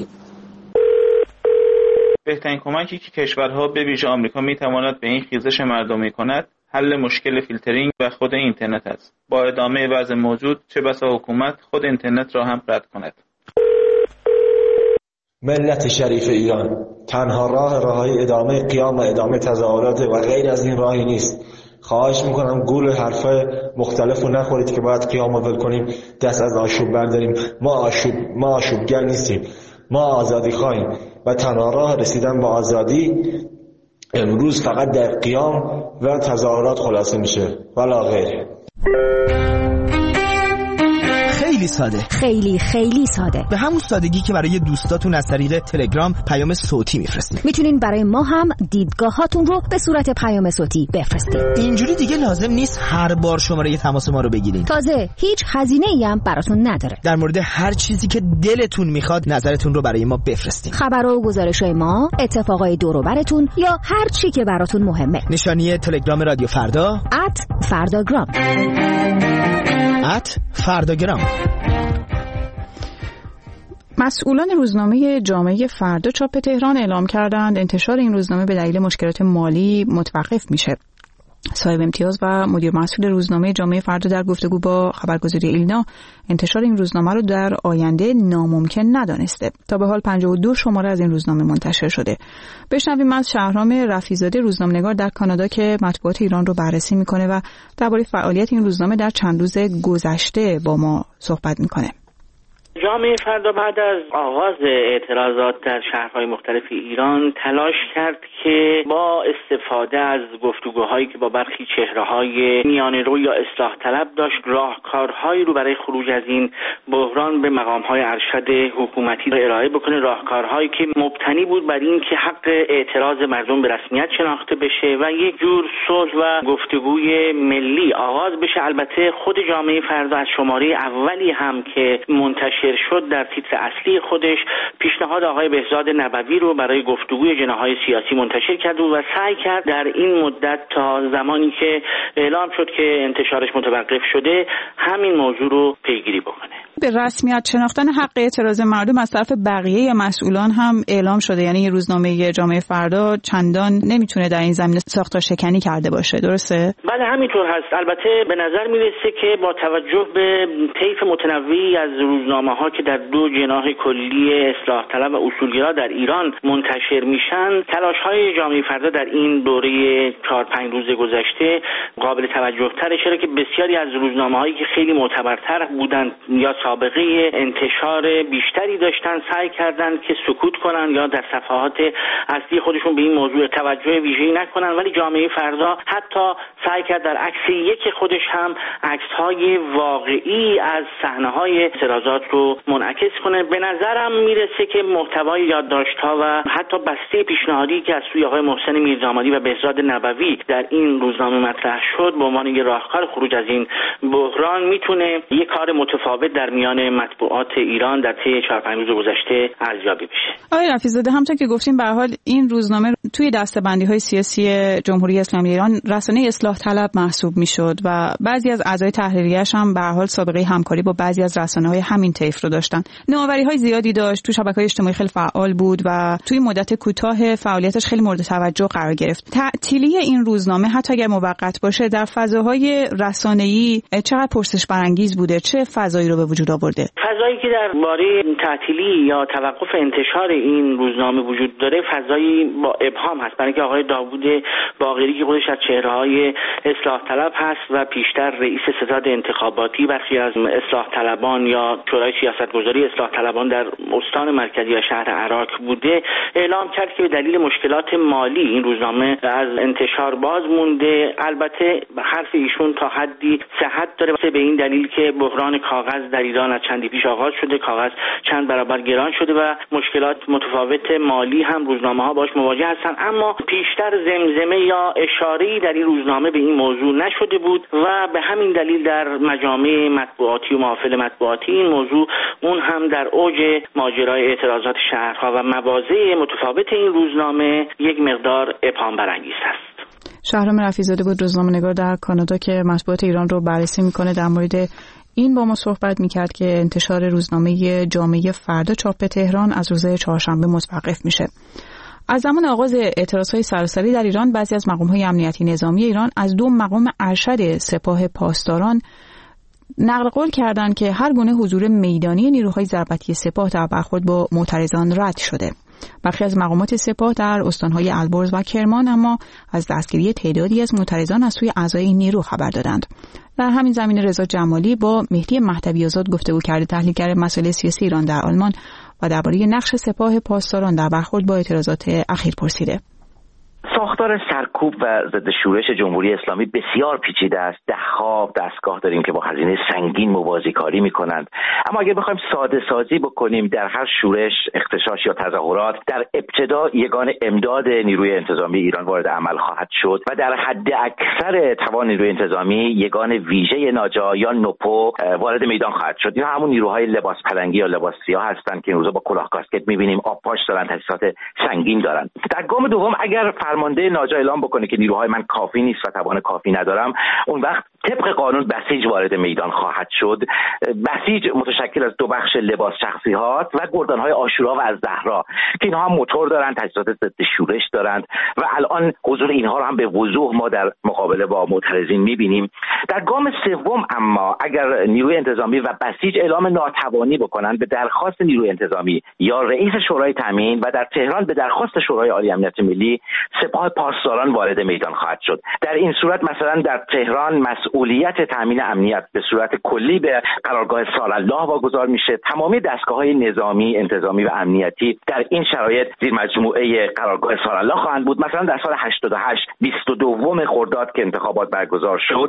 بهترین کمکی که کشورها به ویژه آمریکا میتواند به این خیزش مردمی کند حل مشکل فیلترینگ و خود اینترنت است. با ادامه وضع موجود چه بسا حکومت خود اینترنت را هم رد کند. ملت شریف ایران، تنها راههای ادامه قیام و ادامه تظاهرات و غیر از این راهی نیست. خواهش میکنم گول حرفای مختلف رو نخورید که باید قیام و ول کنیم، دست از آشوب برداریم. ما آشوبگر نیستیم، ما آزادی خواهیم و تنها راه رسیدن به آزادی امروز فقط در قیام و تظاهرات خلاصه میشه، ولا غیر. خیلی ساده، خیلی ساده، به همون سادگی که برای دوستاتون از طریق تلگرام پیام صوتی میفرستید. میتونین برای ما هم دیدگاهاتون رو به صورت پیام صوتی بفرستید. اینجوری دیگه لازم نیست هر بار شماره تماس ما رو بگیرین. تازه هیچ هزینه‌ای هم براتون نداره. در مورد هر چیزی که دلتون میخواد نظرتون رو برای ما بفرستین. خبرها و گزارش‌های ما، اتفاقای دور و براتون یا هر چی که براتون مهمه. نشانی تلگرام رادیو فردا @فرداگرام. @فرداگرام. مسئولان روزنامه جامعه فردا چاپ تهران اعلام کردند انتشار این روزنامه به دلیل مشکلات مالی متوقف میشه. صاحب امتیاز و مدیر مسئول روزنامه جامعه فردا در گفتگو با خبرگزاری ایلنا انتشار این روزنامه رو در آینده ناممکن ندانسته. تا به حال 52 شماره از این روزنامه منتشر شده. بشنویم از شهرام رفیع‌زاده، روزنامه‌نگار در کانادا که مطبوعات ایران رو بررسی میکنه و درباره فعالیت این روزنامه در چند روز گذشته با ما صحبت میکنه. جامعه فردا بعد از آغاز اعتراضات در شهرهای مختلف ایران تلاش کرد که با استفاده از گفتگوهایی که با برخی چهره‌های میانه‌رو یا اصلاح طلب داشت، راهکارهایی رو برای خروج از این بحران به مقام‌های ارشد حکومتی ارائه بکنه، راهکارهایی که مبتنی بود بر این که حق اعتراض مردم به رسمیت شناخته بشه و یک جور صلح و گفتگوی ملی آغاز بشه. البته خود جامعه فردا از شماره اولی هم که منتشر منتشر شد در تیتر اصلی خودش پیشنهاد آقای بهزاد نبوی رو برای گفتگوی جناح‌های سیاسی منتشر کرد و سعی کرد در این مدت تا زمانی که اعلام شد که انتشارش متوقف شده همین موضوع رو پیگیری بکنه. به رسمیت شناختن حق اعتراض مردم از طرف بقیه مسئولان هم اعلام شده، یعنی روزنامه جامعه فردا چندان نمیتونه در این زمینه ساختار شکنی کرده باشه، درسته؟ بله همینطور هست. البته به نظر میرسه که با توجه به طیف متنوعی از روزنامه‌ها که در دو جناح کلی اصلاح طلب و اصولگرا در ایران منتشر میشن، تلاش‌های جامعه فردا در این دوره 4-5 روز گذشته قابل توجه تره، چرا که بسیاری از روزنامه‌هایی که خیلی معتبرتر بودند یا سابقه انتشار بیشتری داشتن سعی کردند که سکوت کنن یا در صفحات اصلی خودشون به این موضوع توجه ویژه‌ای نکنن، ولی جامعه فردا حتی سعی کرد در عکس یک خودش هم عکس‌های واقعی از صحنه‌های اعتراضات رو منعکس کنه. به نظرم میرسه که محتوای یادداشت‌ها و حتی بسته پیشنهادی که از سوی آقای محسن میردامادی و بهزاد نبوی در این روزنامه مطرح شد به عنوان یک راهکار خروج از این بحران میتونه یک کار متفاوت در میان مطبوعات ایران در طی 4-5 روز گذشته ارزیابی بشه. آقای رفیع‌زاده، همونطور که گفتیم به هر حال این روزنامه توی دسته‌بندی‌های سیاسی جمهوری اسلامی ایران رسانه اصلاح طلب محسوب میشد و بعضی از اعضای تحریریه‌اش هم به هر حال سابقه همکاری با بعضی از رسانه‌های همین طیف رو داشتن. نوآوری‌های زیادی داشت، تو شبکه‌های اجتماعی خیلی فعال بود و توی مدت کوتاه فعالیتش خیلی مورد توجه قرار گرفت. تعطیلی این روزنامه حتی اگر موقت باشه در فضاهای رسانه‌ای چقدر پرسش برانگیز بوده، چه فضایی رو به وجود آورده؟ فضایی که درباره تعطیلی یا توقف انتشار این روزنامه وجود داره فضایی با ابهام هست، برای اینکه آقای داوود باقری که خودش از چهره‌های اصلاح طلب هست و پیشتر رئیس ستاد انتخاباتی برخی از اصلاح طلبان یا شورای سیاستگذاری اصلاح طلبان در استان مرکزی یا شهر عراق بوده، اعلام کرد که به دلیل مشکلات مالی این روزنامه از انتشار باز مونده. البته حرف ایشون تا حدی صحت داره به این دلیل که بحران کاغذ در ایران از چندی پیش آغاز شده، کاغذ چند برابر گران شده و مشکلات متفاوت مالی هم روزنامه‌ها باش مواجه هستن، اما پیشتر زمزمه یا اشاره‌ای در این روزنامه به این موضوع نشده بود و به همین دلیل در مجامع مطبوعاتی و محافل مطبوعاتی این موضوع اون هم در اوج ماجرای اعتراضات شهرها و مواضع متفاوت این روزنامه یک مقدار ابهام برانگیز است. شهرام رفیع‌زاده بود، روزنامه‌نگار در کانادا که مطبوعات ایران رو بررسی میکنه، در مورد این با ما صحبت میکرد که انتشار روزنامه جامعه فردا چاپ تهران از روز چهارشنبه متوقف میشه. از زمان آغاز اعتراضهای سراسری در ایران بعضی از مقام‌های امنیتی نظامی ایران از 2 مقام ارشد سپاه پاسداران نقل قول کردند که هر گونه حضور میدانی نیروهای ضربتی سپاه در برخورد با معترضان رد شده. برخی از مقامات سپاه در استانهای البرز و کرمان اما از دستگیری تعدادی از معترضان از سوی اعضای این نیرو خبر دادند. در همین زمینه رضا جمالی با مهدی مهدوی آزاد گفتگو کرده، تحلیلگر مسائل سیاسی ایران در آلمان، و درباره نقش سپاه پاسداران در برخورد با اعتراضات اخیر پرسیده. ساختار سرکوب و ضد شورش جمهوری اسلامی بسیار پیچیده است. ده‌ها دستگاه داریم که با هزینه سنگین موازی کاری می‌کنند. اما اگر بخوایم ساده سازی بکنیم، در هر شورش، اغتشاش یا تظاهرات در ابتدا یگان امداد نیروی انتظامی ایران وارد عمل خواهد شد و در حد اکثر توان نیروی انتظامی یگان ویژه ناجا یا نوپو وارد میدان خواهد شد. اینا همون نیروهای لباس پلنگی یا لباس سیاه هستند که این روزا با کلاه کاسکت می‌بینیم، آبپاش دارن، تجهیزات سنگین دارن. در گام دوم اگر فرمانده ناجا اعلام بکنه که نیروهای من کافی نیست و توان کافی ندارم، اون وقت طبق قانون بسیج وارد میدان خواهد شد. بسیج متشکل از 2 بخش لباس شخصیات و گردانهای عاشورا و الزهرا که اینها هم موتور دارن، تجهیزات ضد شورش دارند و الان حضور اینها رو هم به وضوح ما در مقابله با معترضین می‌بینیم. در گام سوم اما اگر نیروی انتظامی و بسیج اعلام ناتوانی بکنن، به درخواست نیروی انتظامی یا رئیس شورای تامین و در تهران به درخواست شورای عالی امنیت ملی سپاه پاسداران وارد میدان خواهد شد. در این صورت مثلا در تهران مسئولیت تامین امنیت به صورت کلی به قرارگاه سالالله واگذار میشه. تمامی دستگاه‌های نظامی، انتظامی و امنیتی در این شرایط زیر مجموعه قرارگاه سالالله خواهند بود. مثلا در سال 88 22 خرداد که انتخابات برگزار شد،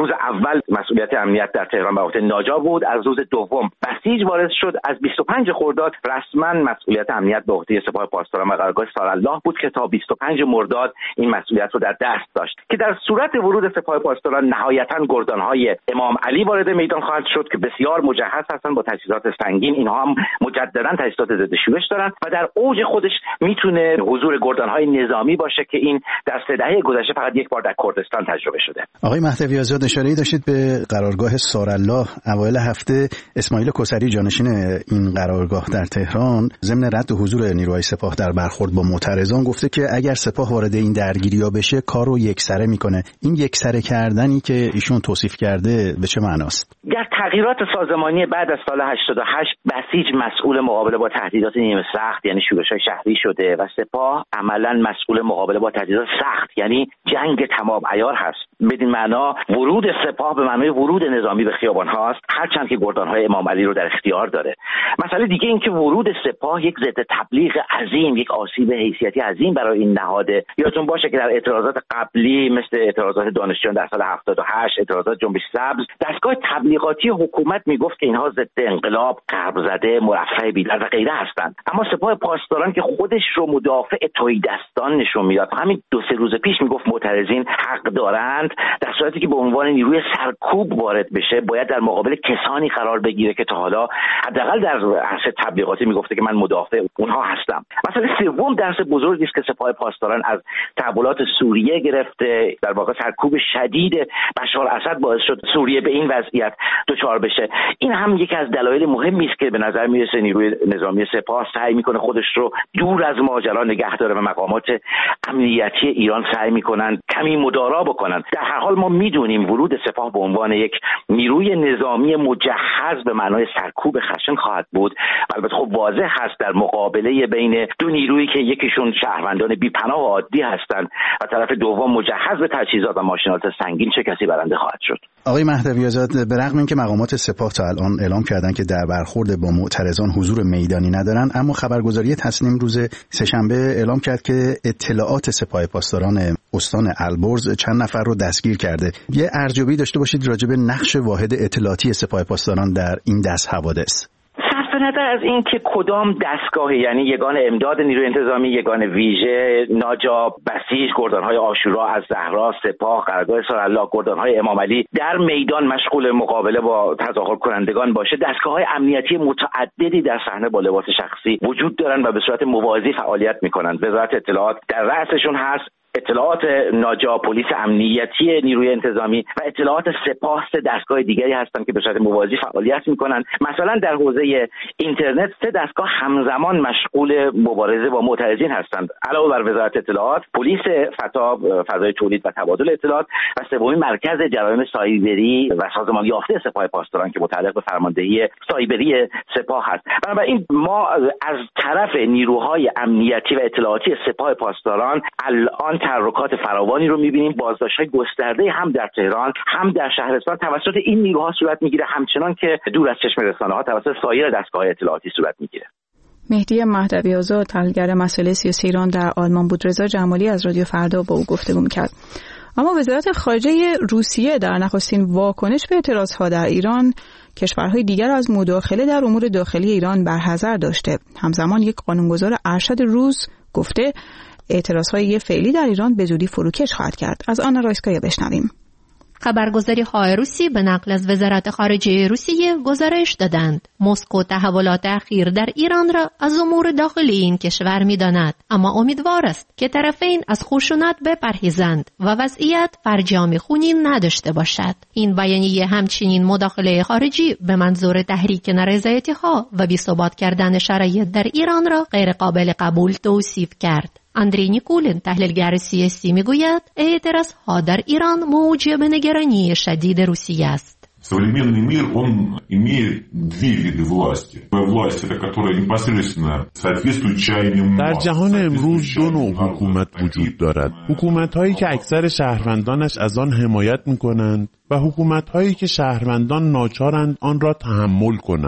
روز اول مسئولیت امنیت در تهران به عهده ناجا بود. از روز دوم بسیج وارد شد. از 25 خرداد رسما مسئولیت امنیت به عهده سپاه پاسداران و قرارگاه سارالله بود که تا 25 مرداد این مسئولیت رو در دست داشت که در صورت ورود سپاه پاسداران نهایتاً گردانهای امام علی وارد میدان خواهد شد که بسیار مجهز هستند با تجهیزات سنگین. اینها هم مجددا تجهیزات ضد شورش دارند و در اوج خودش میتونه حضور گردانهای نظامی باشه که این در 3 دهه گذشته فقط یک بار در کردستان تجربه شده. آقای مهدوی آزاد، اشاره‌ای داشتید به قرارگاه سارالله. اوایل هفته اسماعیل کسری جانشین این قرارگاه در تهران ضمن رد حضور نیروهای سپاه در برخورد با معترضان گفته که اگر سپاه وارد این درگیری‌ها بشه کار رو یکسره میکنه. این یکسره کردنی که ایشون توصیف کرده به چه معناست؟ در تغییرات سازمانی بعد از سال 88 بسیج مسئول مقابله با تهدیدات نیمه سخت یعنی شورش‌های شهری شده و سپاه عملاً مسئول مقابله با تهدیدات سخت یعنی جنگ تمام عیار هست. بدین معنا ورود سپاه به معنای ورود نظامی به خیابان هاست، هرچند که گردانهای امام علی رو در اختیار داره. مسئله دیگه این که ورود سپاه یک ضد تبلیغ عظیم، یک آسیب حیثیتی عظیم برای این نهاده. یادتون باشه که در اعتراضات قبلی مثل اعتراضات دانشجویان در سال 78، اعتراضات جنبش سبز، دستگاه تبلیغاتی حکومت میگفت که اینها ضد انقلاب، غرب زده، مرفه بیدرد و غیره هستند. اما سپاه پاسداران که خودش رو مدافع تهیدستان نشون میداد، همین 2-3 روز پیش میگفت معترضین حق دارند، در صورتی که به عنوان نیروی سرکوب وارد بشه باید در مقابل کسانی قرار بگیره که تا حالا حداقل در عرصه تبلیغاتی میگفته که من مدافع اونها هستم. مسئله سوم درس بزرگی است که سپاه پاسداران از تحولات سوریه گرفته، در واقع سرکوب شدید بشار اسد باعث شد سوریه به این وضعیت دچار بشه. این هم یکی از دلایل مهمی است که به نظر میرسه نیروی نظامی سپاه سعی میکنه خودش رو دور از ماجرا نگه داره و مقامات امنیتی ایران سعی میکنن کمی مدارا بکنن. در هر حال ما میدونیم ورود سپاه به عنوان یک نیروی نظامی مجهز به معنای سرکوب خشن خواهد بود. البته خب واضح هست در مقابله بین دو نیرویی که یکیشون شهروندان بی‌پناه و عادی هستند و طرف دوم مجهز به تجهیزات و ماشینات سنگین چه کسی برنده خواهد شد. آقای مهدوی آزاد، به رغم اینکه مقامات سپاه تا الان اعلام کردن که در برخورد با معترضان حضور میدانی ندارن، اما خبرگزاری تسنیم روز سه‌شنبه اعلام کرد که اطلاعات سپاه پاسداران استان البرز چند نفر رو دستگیر کرده. یه ارزیابی داشته باشید راجع به نقش واحد اطلاعاتی سپاه پاسداران در این دست حوادث. به نظر از این که کدام دستگاهی یعنی یگان امداد نیروی انتظامی، یگان ویژه، ناجا، بسیج، گردانهای عاشورا، از زهرا، سپاه، قرارگاه سارالله، گردانهای امام علی در میدان مشغول مقابله با تظاهر کنندگان باشه، دستگاه‌های امنیتی متعددی در صحنه با لباس شخصی وجود دارن و به صورت موازی فعالیت میکنن. وزارت اطلاعات در رأسشون هست، اطلاعات ناجا، پلیس امنیتی نیروی انتظامی و اطلاعات سپاه. 3 دستگاه دیگری هستند که به صورت موازی فعالیت میکنن. مثلا در حوزه اینترنت 3 دستگاه همزمان مشغول مبارزه با معترضین هستند. علاوه بر وزارت اطلاعات، پلیس فضای تولید و تبادل اطلاعات و سومی مرکز جرایم سایبری و سازمان یافته سپاه پاسداران که متعلق به فرماندهی سایبری سپاه هست. بنابراین ما از طرف نیروهای امنیتی و اطلاعاتی سپاه پاسداران الان تحرکات فراوانی رو می‌بینیم. بازداشت‌های گسترده هم در تهران هم در شهرستان توسط این نیروها صورت می‌گیره، همچنان که دور از چشم رسانه‌ها توسط سایر دستگاه‌های اطلاعاتی صورت می‌گیره. مهدی مهدوی آزاد، تحلیلگر مسائل سیاسی ایران در آلمان بود. رضا جمالی از رادیو فردا با او گفتگو می‌کرد. اما وزارت خارجه روسیه در نخستین واکنش به اعتراضها در ایران کشورهای دیگر از مداخله در امور داخلی ایران برحذر داشته. همزمان یک قانونگذار ارشد روس گفته اعتراضهای فعلی در ایران به زودی فروکش خواهد کرد. از آنا رایسکایا بشنویم. خبرگزاری های روسی به نقل از وزارت خارجه روسیه گزارش دادند مسکو تحولات اخیر در ایران را از امور داخلی این کشور می‌داند، اما امیدوار است که طرفین از خشونت بپرهیزند و وضعیت فرجام خونین نداشته باشد. این بیانیه همچنین مداخله خارجی به منظور تحریک نارضایتی‌ها و بی‌ثبات کردن شرایط در ایران را غیر قابل قبول توصیف کرد. اندری نیکولین تحلیلگر سیاسی میگوید اعتراضها در ایران موجب نگرانی شدید روسیه است. Современный мир, он имеет 2 виды власти. Власть, которая непосредственно соответствует чаяниям. در جهان امروز 2 نوع حکومت وجود دارد. حکومت‌هایی که اکثر شهروندانش از آن حمایت می‌کنند و حکومت‌هایی که شهروندان ناچارند آن را تحمل کنند.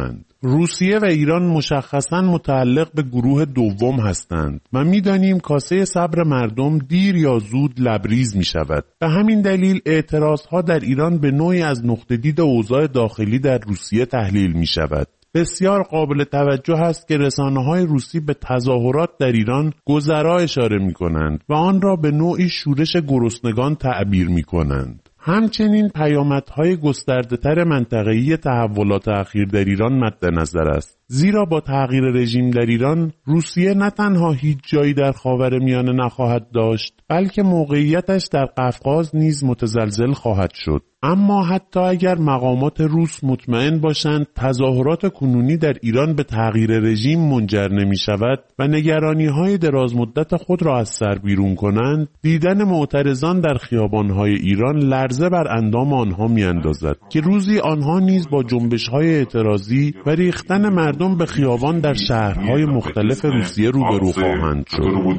روسیه و ایران مشخصاً متعلق به گروه دوم هستند و می‌دانیم کاسه صبر مردم دیر یا زود لبریز می‌شود. به همین دلیل اعتراضها در ایران به نوعی از نقطه دید اوضاع داخلی در روسیه تحلیل می‌شود. بسیار قابل توجه است که رسانه‌های روسی به تظاهرات در ایران گذرا اشاره می‌کنند و آن را به نوعی شورش گرسنگان تعبیر می‌کنند. همچنین پیامدهای گسترده‌تر منطقه‌ای تحولات اخیر در ایران مد نظر است. زیرا با تغییر رژیم در ایران، روسیه نه تنها هیچ جایی در خاورمیانه نخواهد داشت، بلکه موقعیتش در قفقاز نیز متزلزل خواهد شد. اما حتی اگر مقامات روس مطمئن باشند تظاهرات کنونی در ایران به تغییر رژیم منجر نمی شود و نگرانی‌های درازمدت خود را از سر بیرون کنند، دیدن معترضان در خیابان‌های ایران لرزه بر اندام آنها می‌اندازد که روزی آنها نیز با جنبش‌های اعتراضی و ریختن مردم به خیابان در شهرهای مختلف روسیه روبرو خواهند شد.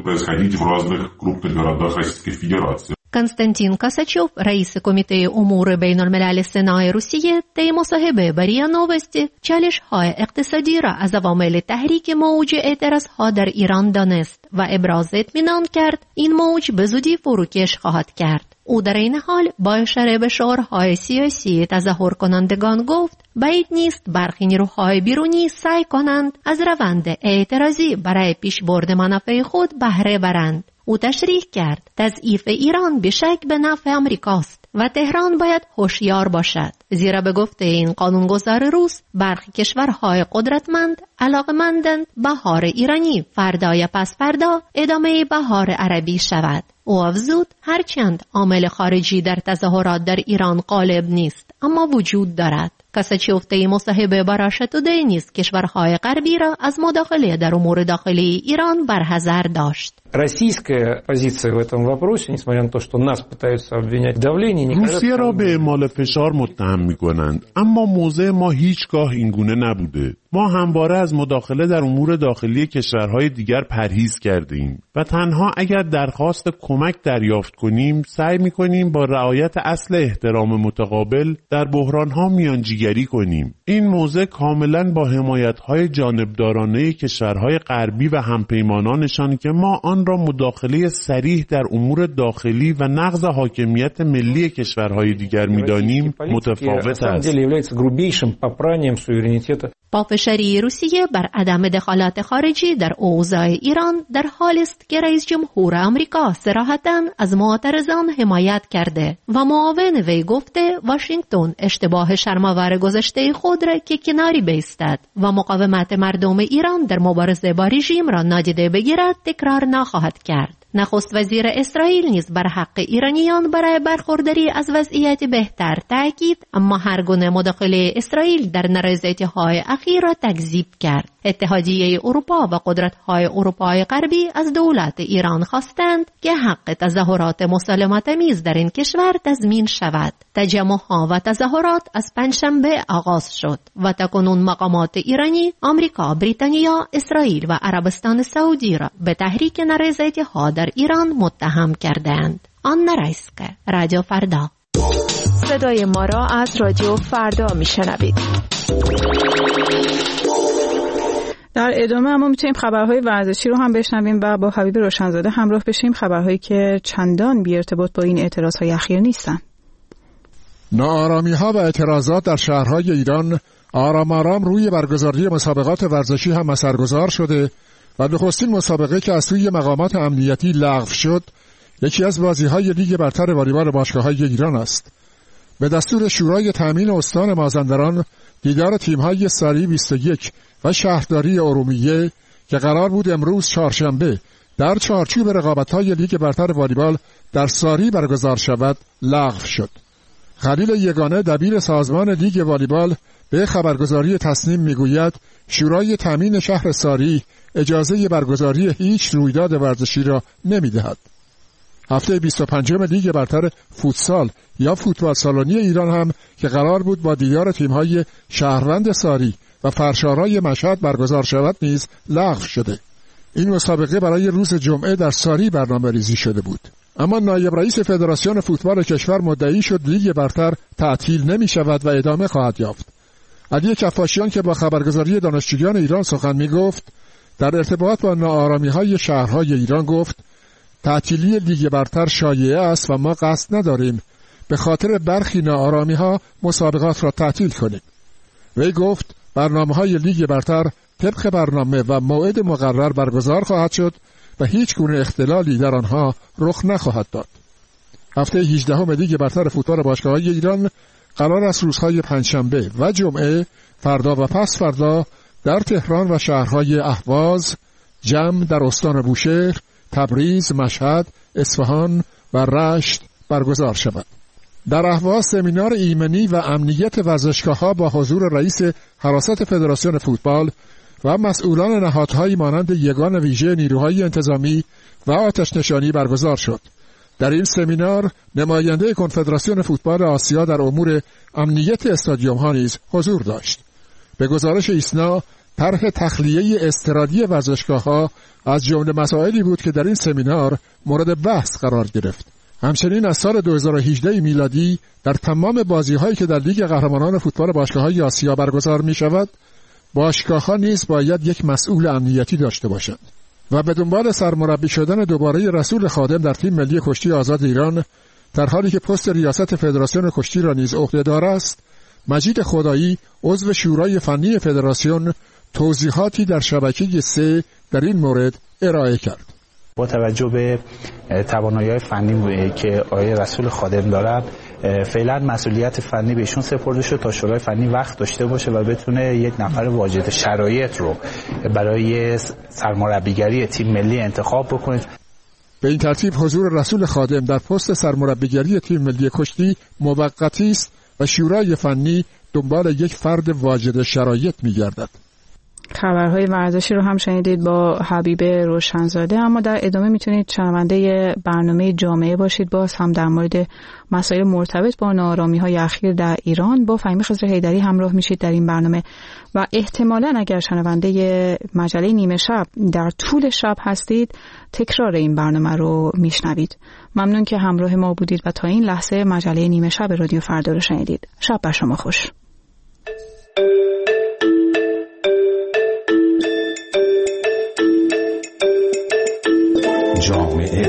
Константин Косачев, رئیس کمیته امور بین الملل سنا روسیه، طی مصاحبه با ریا نووستی چالش‌های اقتصادی را از عوامل تحریک موج اعتراض‌ها در ایران دانست و ابراز اطمینان کرد این موج به زودی فروکش خواهد کرد. او در این حال با اشاره به شعارهای سیاسی تظاهر کنندگان گفت بعید نیست برخی نیروهای بیرونی سعی کنند از روند اعتراضی برای پیشبرد منافع خود بهره برند. او تشریح کرد تضعیف ایران بیشک به نفع آمریکاست و تهران باید هوشیار باشد، زیرا به گفته این قانونگذار روس برخی کشورهای قدرتمند علاقه‌مندند بهار ایرانی فردا یا پس فردا ادامه بهار عربی شود. او افزود هرچند عامل خارجی در تظاهرات در ایران غالب نیست اما وجود دارد. کاساچوف طی مصاحبه با راشا تودی نیز کشورهای غربی را از مداخله در امور داخلی ایران برحذر داشت. Российская позиция в этом вопросе, несмотря на то, что нас пытаются обвинять в давлении, روسیه را به اعمال فشار متهم می‌کنند، اما موضع ما هیچگاه اینگونه نبوده. ما همواره از مداخله در امور داخلی کشورهای دیگر پرهیز کردیم و تنها اگر درخواست کمک دریافت کنیم سعی می‌کنیم با رعایت اصل احترام متقابل در بحران‌ها میانجیگری کنیم. این موضع کاملاً با حمایت‌های جانبدارانه کشورهای غربی و همپیمانانشان که ما آن را مداخله صریح در امور داخلی و نقض حاکمیت ملی کشورهای دیگر می‌دانیم متفاوت است. پافشاری روسیه بر عدم دخالت خارجی در اوضاع ایران در حالی است که رئیس جمهور آمریکا صراحتاً از معترضان حمایت کرده و معاون وی گفته واشنگتن اشتباه شرم‌آور گذشته خود را که کناری بایستد و مقاومت مردم ایران در مبارزه با رژیم را نادیده بگیرد تکرار نخواهد کرد. نخست وزیر اسرائیل نیز بر حق ایرانیان برای برخورداری از وضعیت بهتر تاکید، اما هر گونه مداخله اسرائیل در نارضایتی‌های اخیر را تکذیب کرد. اتحادیه اروپا و قدرت‌های اروپای غربی از دولت ایران خواستند که حق تظاهرات مسالمت‌آمیز در این کشور تضمین شود. تجمع‌ها و تظاهرات از پنجشنبه آغاز شد و تاکنون مقامات ایرانی، آمریکا، بریتانیا، اسرائیل و عربستان سعودی را به تحریک نارضایتی‌ها در ایران متهم کردند. آنا رایسکا، رادیو فردا. صدای ما را از رادیو فردا میشنوید. در ادامه اما میتونیم خبرهای ورزشی رو هم بشنویم و با حبیب روشنزاده همراه بشیم، خبرهایی که چندان بی ارتباط با این اعتراضهای اخیر نیستن. ناآرامی‌ها و اعتراضات در شهرهای ایران آرام آرام روی برگزاری مسابقات ورزشی هم اثرگذار شده و نخستین مسابقه که از سوی مقامات امنیتی لغو شد یکی از بازی‌های لیگ برتر والیبال باشگاه‌های ایران است. به دستور شورای تامین استان مازندران دیدار تیم‌های ساری 21 و شهرداری ارومیه که قرار بود امروز چهارشنبه در چارچوب رقابت‌های لیگ برتر والیبال در ساری برگزار شود لغو شد. خلیل یگانه دبیر سازمان لیگ والیبال به خبرگزاری تصنیم میگوید شورای تامین شهر ساری اجازه برگزاری هیچ رویداد ورزشی را نمیدهد. هفته 25 لیگ برتر فوتسال یا فوتبال سالنی ایران هم که قرار بود با دیدار تیم‌های شهروند ساری و فرشارای مشهد برگزار شود نیز لغو شده. این مسابقه برای روز جمعه در ساری برنامه‌ریزی شده بود، اما نایب رئیس فدراسیون فوتبال کشور مدعی شد لیگ برتر تعطیل نمی شود و ادامه خواهد یافت. علی کفاشیان که با خبرگزاری دانشجویان ایران سخن میگفت، در ارتباط با ناآرامی‌های شهرهای ایران گفت تعطیلی لیگ برتر شایعه است و ما قصد نداریم به خاطر برخی ناآرامی‌ها مسابقات را تعطیل کنیم. وی گفت برنامه‌های لیگ برتر طبق برنامه و موعد مقرر برگزار خواهد شد و هیچ گونه اختلالی در آنها رخ نخواهد داد. هفته 18 لیگ برتر فوتبال باشگاه‌های ایران قرار است روزهای پنجشنبه و جمعه، فردا و پس فردا در تهران و شهرهای اهواز، جم در استان بوشهر، تبریز، مشهد، اصفهان و رشت برگزار شود. در اهواز سمینار ایمنی و امنیت ورزشگاه‌ها با حضور رئیس حراست فدراسیون فوتبال و مسئولان نهادهایی مانند یگان ویژه نیروهای انتظامی و آتش‌نشانی برگزار شد. در این سمینار نماینده کنفدراسیون فوتبال آسیا در امور امنیت استادیوم‌ها نیز حضور داشت. به گزارش ایسنا، طرح تخلیه اضطراری ورزشگاه‌ها از جمله مسائلی بود که در این سمینار مورد بحث قرار گرفت. همچنین از سال 2018 میلادی در تمام بازی‌هایی که در لیگ قهرمانان فوتبال باشگاه‌های آسیا برگزار می‌شود، باشگاه‌ها نیز باید یک مسئول امنیتی داشته باشند. و به دنبال سرمربی شدن دوباره رسول خادم در تیم ملی کشتی آزاد ایران، در حالی که پست ریاست فدراسیون کشتی را نیز عهده‌دار است، مجید خدایی عضو شورای فنی فدراسیون توضیحاتی در شبکه 3 در این مورد ارائه کرد. با توجه به توانایی‌های فنی که آقای رسول خادم دارن، فعلا مسئولیت فنی بهشون سپرده شد تا شورای فنی وقت داشته باشه و بتونه یک نفر واجد شرایط رو برای سرمربیگری تیم ملی انتخاب بکنه. به این ترتیب حضور رسول خادم در پست سرمربیگری تیم ملی کشتی موقتی است و شورای فنی دنبال یک فرد واجد شرایط می‌گردد. خبرهای ورزشی رو هم شنیدید با حبیب روشنزاده، اما در ادامه میتونید شنونده برنامه جامعه باشید. باز هم در مورد مسائل مرتبط با ناآرامی‌های اخیر در ایران با فهیمی خضر حیدری همراه میشید در این برنامه و احتمالاً اگر شنونده مجله نیمه شب در طول شب هستید تکرار این برنامه رو میشنوید. ممنون که همراه ما بودید و تا این لحظه مجله نیمه شب رادیو فردا رو شنیدید. شب بر شما خوش. جامعه.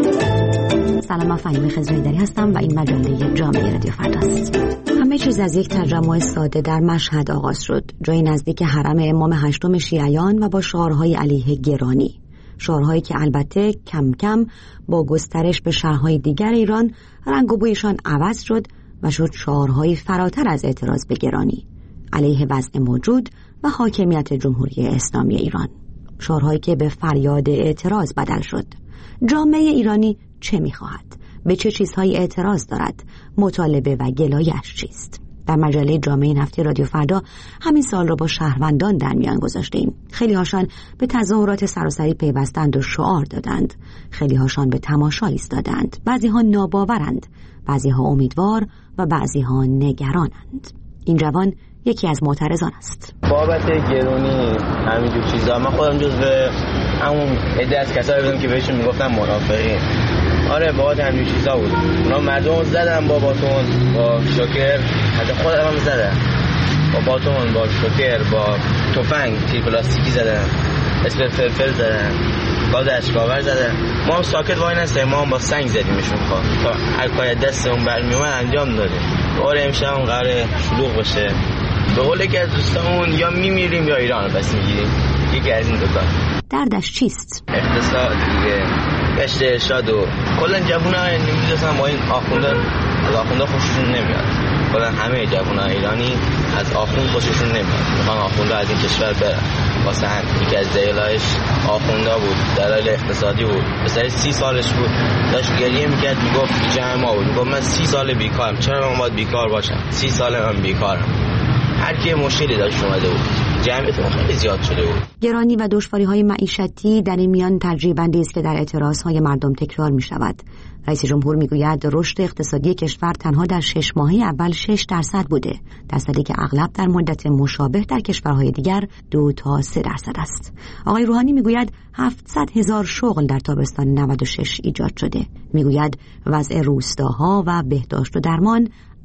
سلام، من فهیمه خضر حیدری هستم و این مجله جامعه رادیو فرداست. همه چیز از یک تجمع ساده در مشهد آغاز شد، جایی نزدیک حرم امام هشتم شیعیان و با شعارهای علیه گرانی، شعارهایی که البته کم کم با گسترش به شهرهای دیگر ایران رنگ و بویشان عوض شد و شد شعارهایی فراتر از اعتراض به گرانی، علیه وضع موجود و حاکمیت جمهوری اسلامی ایران، شعارهایی که به فریاد اعتراض بدل شد. جامعه ایرانی چه می‌خواهد؟ به چه چیزهایی اعتراض دارد؟ مطالبه و گلایش چیست؟ در مجله جامعه این هفته رادیو فردا همین سال را با شهروندان در میان گذاشتیم. خیلی هاشان به تظاهرات سراسری پیوستند و شعار دادند، خیلی هاشان به تماشا ایستادند، بعضی ها ناباورند، بعضی ها امیدوار و بعضی ها نگرانند. این جوان یکی از معترضان است. بابت گرونی همینجور چیزا من خودم جزو همون عده از کسایی بودم که بهشون میگفتم منافقین. آره بابت همین چیزا بود. اونا مردم زدن با باتون، با شوکر، حتی خودم هم زدن. با باتون، با شوکر، با تفنگ تیر پلاستیکی زدن، اسم فلفل زدن، گاز اشکاور زدن. ما هم ساکت وای نستیم، ما هم با سنگ زدیمشون تا هر کاری دستمون برمیومد انجام دادیم. آره امشب هم قراره شلوغ باشه. به قول که از دوستامون یا میمیریم یا ایران رو پس میگیریم، یکی از این دوتا. دردش چیست؟ اقتصاد دیگه، گشت ارشاد و کلا جوونا نمیدونم با این آخوندا، از آخوندا خوششون نمیاد. کلا همه جوونا ایرانی از آخوند خوششون نمیاد، میخوان آخوندا از این کشور برن. واسه یکی از دلایلش آخوندا بود، دلایل اقتصادی بود. مثلا 30 سالش بود داشت گریه میکرد، میگفت جمع ما بود، میگفت من 30 سال بیکارم، چرا من باید بیکار باشم؟ 30 سال من بیکارم. هر کی مشکلی داشت اومده بود، جمعیت خیلی زیاد شده بود. گرانی و دشواری‌های معیشتی در این میان ترجیح‌بندی است که در اعتراض‌های مردم تکرار می‌شود. رئیس جمهور میگوید رشد اقتصادی کشور تنها در 6 ماهه اول 6% بوده، درصدی که اغلب در مدت مشابه در کشورهای دیگر 2 تا 3% است. آقای روحانی میگوید 700,000 شغل در تابستان 96 ایجاد شده. میگوید وضع روستاها و بهداشت و درمان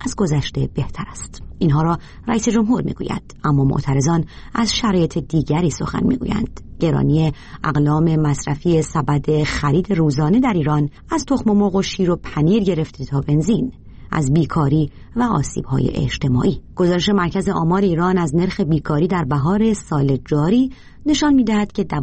از گذشته بهتر است. اینها را رئیس جمهور میگوید، اما معترضان از شرایط دیگری سخن میگویند. گرانی اقلام مصرفی سبد خرید روزانه در ایران، از تخم مرغ و شیر و پنیر گرفته تا بنزین، از بیکاری و آسیب‌های اجتماعی. گزارش مرکز آمار ایران از نرخ بیکاری در بهار سال جاری نشان می‌دهد که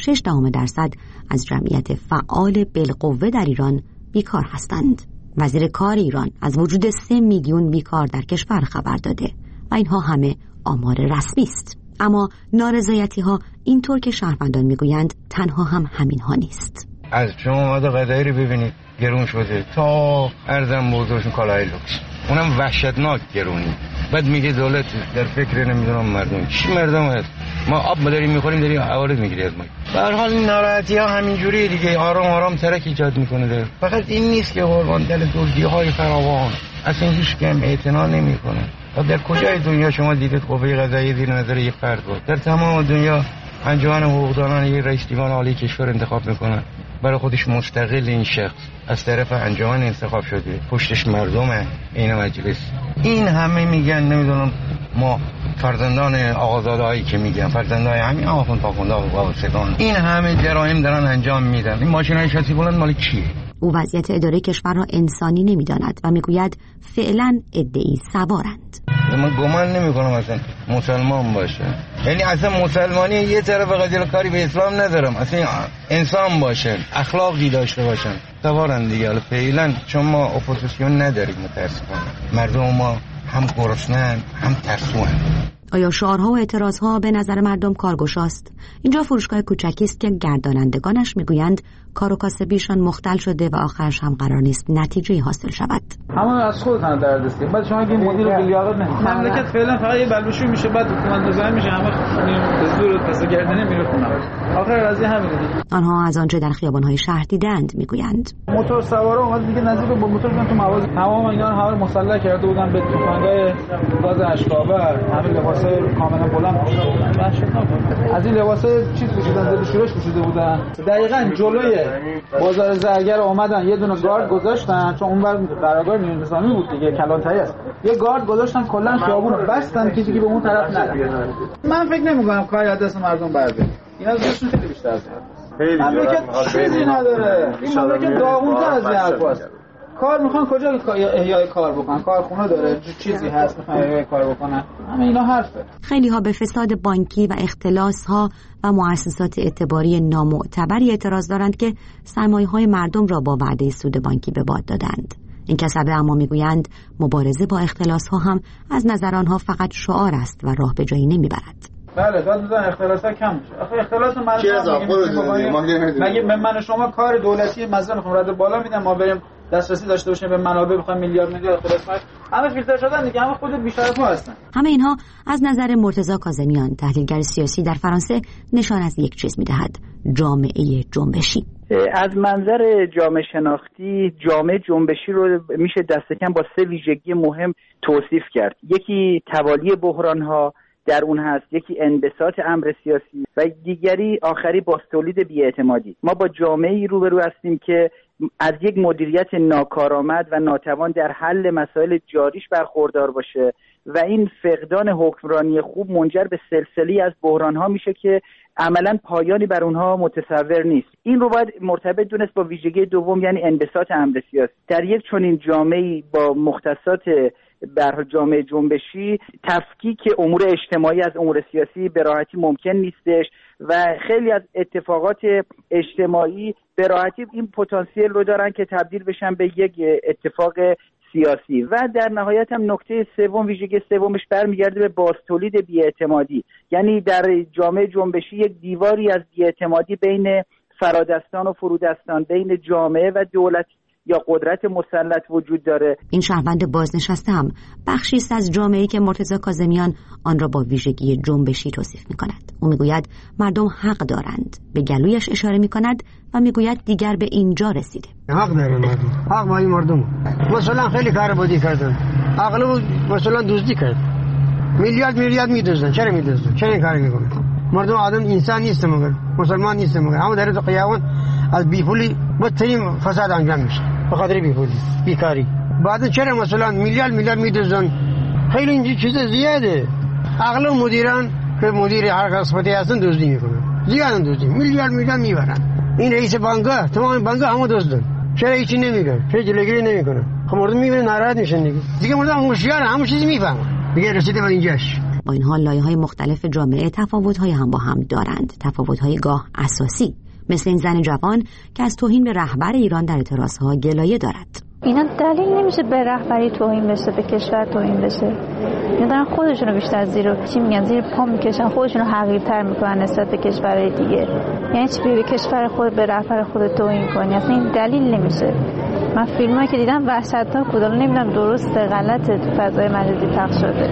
12.6% از جمعیت فعال بالقوه در ایران بیکار هستند. وزیر کار ایران از وجود 3 میلیون بیکار در کشور خبر داده و اینها همه آمار رسمی است. اما نارضایتی‌ها اینطور که شهروندان میگویند تنها هم همین ها نیست. از شما ماده غذایی رو ببینید گرون شده تا ارزم بزرگشون کالای لوکس، اونم وحشتناک گرونی. بعد میگه دولت در فکر نمیدونم مردم. چی مردم هست؟ ما آب داریم میخوریم داریم عوارض میگیری از ما. به هر حال این ناراحتی ها همین جوریه دیگه، آرام آرام ترک ایجاد میکنه داره. فقط این نیست که قربان دل دزدی‌های فراوان اصلا هیچ کم اعتنا نمیکنه. در کجای دنیا شما دیدید قوه قضاییه زیر نظر یک فرد بود؟ در تمام دنیا انجمن حقوقدانان یک رئیس دیوان عالی کشور انتخاب میکنن، برای خودش مستقل این شخص از طرف انجمن انتخاب شده، پشتش مردمه، این مجلس. این همه میگن نمیدونم ما فرزندان آقازاده‌هایی که میگن فرزندای همین آخوند پاخونده و وابستگان، این همه جرایم دارن انجام میدن. این ماشینای شاسی بلند مال کیه؟ او وضعیت اداره کشور را انسانی نمیداند و میگوید فعلا عده‌ای سوارند. من گمان نمی‌کنم اصلا مسلمان باشه، یعنی اصلا مسلمانی یه طرف قضیه کاری به اسلام ندارم، اصلا انسان باشن، اخلاقی داشته باشن، سوارن دیگه. حالا فعلا چون ما اپوزیسیون نداریم متاسفانه، مردم ما هم گرسنه‌اند هم ترسوان. آیا شعارها و اعتراضها به نظر مردم کارگشاست؟ اینجا فروشگاه کوچکی است که گردانندگانش میگویند کار و کاسبیشان مختل شده و آخرش هم قرار نیست نتیجه حاصل شود. همون از خودتون دردسته. بعد شما که مدیر بیلیارد نه، مملکت فعلا فقط یه بلوشی میشه، بعد حکومت نظام میشه، همه به زور پس گردنه میره خونه. آخر قضیه همینه. آنها از آنچه در خیابان‌های شهر دیدند میگویند. موتور سوارا اومد دیگه نزدیک با موتور تو مواضع تمام اینا رو همه مسلح کرده بودن به تفنگای گاز اشکاور، همین لباسای کاملا بلند پوشیده بودن. از این لباسای چیز پوشیدن، ضد شورش پوشیده بودن. دقیقاً جلوی بازار زرگر اومدن یه دونه گارد گذاشتن، چون اونور قرارگاه نیروی نظامی بود دیگه، کلانتری است. یه گارد گذاشتن کلا خیابون رو بستن کسی که به اون طرف نره. من فکر نمی‌کنم کاری از دست مردم برده. اینا ازشون خیلی بیشتر از مملکت چیزی نداره. این مملکت داغون‌تر از این حرفاست. کار میخوان کجا احیای کار بکنن؟ کارخونه داره، چیزی هست میخوان احیای کار بکنن؟ همه اینا حرفه. خیلی ها به فساد بانکی و اختلاس ها و مؤسسات اعتباری نامعتبری اعتراض دارند که سرمایه های مردم را با وعده سود بانکی به باد دادند. این کسبه اما میگویند مبارزه با اختلاس ها هم از نظر آنها فقط شعار است و راه به جایی نمیبرد. بله داد بزن اختلاسا کم میشه. آخه اختلاس مگه من شما کار دولتی مزرعه میخوام رد بالا میدم، ما بریم دسترسی داشته باشیم به منابع، بخوایم میلیارد اختلاس همه فیلتر شدن دیگه، همه خود بی‌شرفا هستن. همه اینها از نظر مرتضی کاظمیان تحلیلگر سیاسی در فرانسه نشان از یک چیز میدهد: جامعه جنبشی. از منظر جامعه شناختی جامعه جنبشی رو میشه دست کم با 3 ویژگی مهم توصیف کرد. یکی توالی بحران‌ها در اون هست، یکی انبساط امر سیاسی و دیگری آخری باز تولید بی‌اعتمادی. ما با جامعه‌ای روبرو هستیم که از یک مدیریت ناکارآمد و ناتوان در حل مسائل جاریش برخوردار باشه و این فقدان حکمرانی خوب منجر به سلسله‌ای از بحران‌ها میشه که عملاً پایانی بر اونها متصور نیست. این رو باید مرتبط دونست با ویژگی دوم، یعنی انبساط امر سیاسی. در یک چنین جامعه‌ای با مختصات بر جامعه جنبشی تفکیک امور اجتماعی از امور سیاسی به راحتی ممکن نیستش و خیلی از اتفاقات اجتماعی به راحتی این پتانسیل رو دارن که تبدیل بشن به یک اتفاق سیاسی. و در نهایت هم نکته سوم، ویژگی سومش برمیگرده به بازتولید بی‌اعتمادی، یعنی در جامعه جنبشی یک دیواری از بی‌اعتمادی بین فرادستان و فرودستان، بین جامعه و دولت یا قدرت مسلط وجود داره. این شهروند بازنشسته هم بخشی است از جامعه‌ای که مرتضی کاظمیان آن را با ویژگی جنبشی توصیف می‌کند. او می‌گوید مردم حق دارند، به گلویش اشاره می‌کند و می‌گوید دیگر به اینجا رسیده. حق دارن مردم، حق با این مردم. مثلا خیلی کار بدی کردن، اغلب مثلا دزدی کرد، میلیارد می‌دزدن. چرا می‌دزدن؟ چرا این کار می‌کنن؟ مردم آدم انسان نیست، مگر مسلمان نیست، مگر همه در قیامت از بیپولی بدترین فساد انجام میشه به خاطر بیپولی، بیکاری. بعد چرا مثلا میلیارد میدوزن؟ خیلی اینجا چیز زیاده. اغلب مدیران که مدیر هر قسمتی هستن دزدی میکنن، زیادن دزدی، میلیارد میبرن. این رئیس بانک‌ها، تمام بانک‌ها همه دزدن. چرا هیچی نمیگن؟ چرا جلوگیری نمیکنن؟ خب مردم میبینن ناراحت میشن دیگه مردم هوشیارن، همه چیزی میفهمن. دیگه رسیده به اینجاش. با این حال لایه‌های مختلف جامعه تفاوت‌های هم با هم دارند، تفاوت‌های گاه اساسی، مثل این زن جوان که از توهین به رهبر ایران در اعتراضها گلایه دارد. اینا دلیل نمیشه به رهبری توهین بشه، به کشور توهین بشه. اینا دارن خودشونو بیشتر زیر پا میکشن، خودشونو حقیرتر میکنن نسبت به کشورهای دیگه. یعنی چی به کشور خود، به رهبر خود توهین کنی؟ اصلا این دلیل نمیشه. من فیلمایی که دیدم وحشتناک بود، نمیدونم درسته غلطه تو فضای مجازی پخش شده.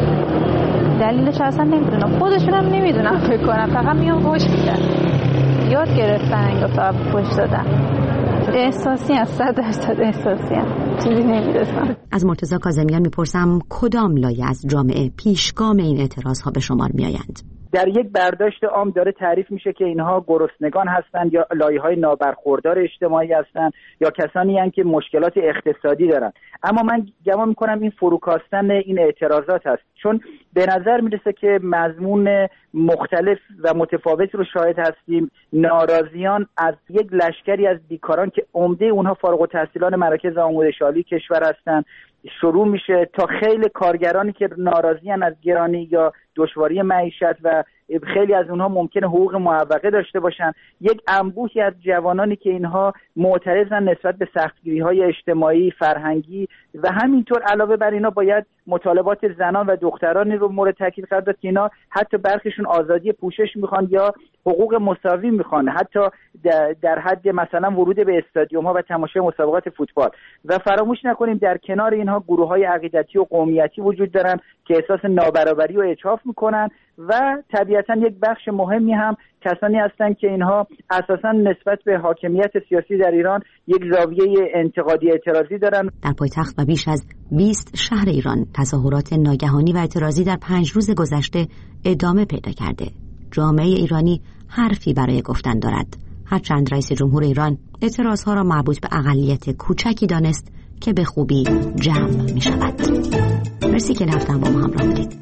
دلیلش اصلا نمیدونم، خودشون هم نمیدونم فکر کنم، فقط میان فوش میدن. یاد گرفتن انگار فقط فوش دادن. احساسی هست، 100% احساسی هست، چیزی نمیرسم. از مرتضی کاظمیان میپرسم کدام لایه از جامعه پیشگام این اعتراض ها به شمار میآیند؟ در یک برداشت عام داره تعریف میشه که اینها گرسنگان هستند یا لایه‌های نابرخوردار اجتماعی هستند یا کسانی هستند که مشکلات اقتصادی دارن. اما من گمان میکنم این فروکاستن این اعتراضات هست، چون به نظر میرسه که مضمون مختلف و متفاوت رو شاهد هستیم. ناراضیان از یک لشکری از بیکاران که عمده اونها فارغ التحصیلان مراکز آموزش عالی کشور هستند شروع میشه تا خیلی کارگرانی که ناراضیان از گرانی یا دشواری معیشت و خیلی از اونها ممکنه حقوق معوقه داشته باشن، یک انبوهی از جوانانی که اینها معترضن نسبت به سختگیری‌های اجتماعی، فرهنگی و همینطور علاوه بر اینا باید مطالبات زنان و دخترانی رو مورد تاکید قرار داد که اینا حتی برخیشون آزادی پوشش میخوان یا حقوق مساوی میخوان، حتی در حد مثلا ورود به استادیوم‌ها و تماشای مسابقات فوتبال. و فراموش نکنیم در کنار اینها گروه‌های عقیدتی و قومیتی وجود دارن که احساس نابرابری و اجحاف میکنن و طبیعتاً یک بخش مهمی هم کسانی هستند که اینها اساساً نسبت به حاکمیت سیاسی در ایران یک زاویه انتقادی اعتراضی دارن. در پایتخت و بیش از 20 شهر ایران تظاهرات ناگهانی و اعتراضی در 5 روز گذشته ادامه پیدا کرده. جامعه ایرانی حرفی برای گفتن دارد، هرچند رئیس جمهور ایران اعتراضها را مربوط به اقلیت کوچکی دانست که به خوبی جمع می شود. مرسی که رفتن با ما همراه بودید.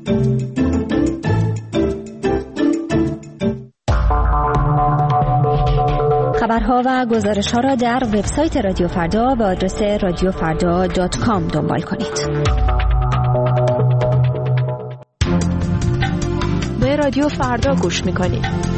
خبرها و گزارش‌ها را در وبسایت رادیو فردا با آدرس radiofarda.com دنبال کنید. به رادیو فردا گوش می‌کنید.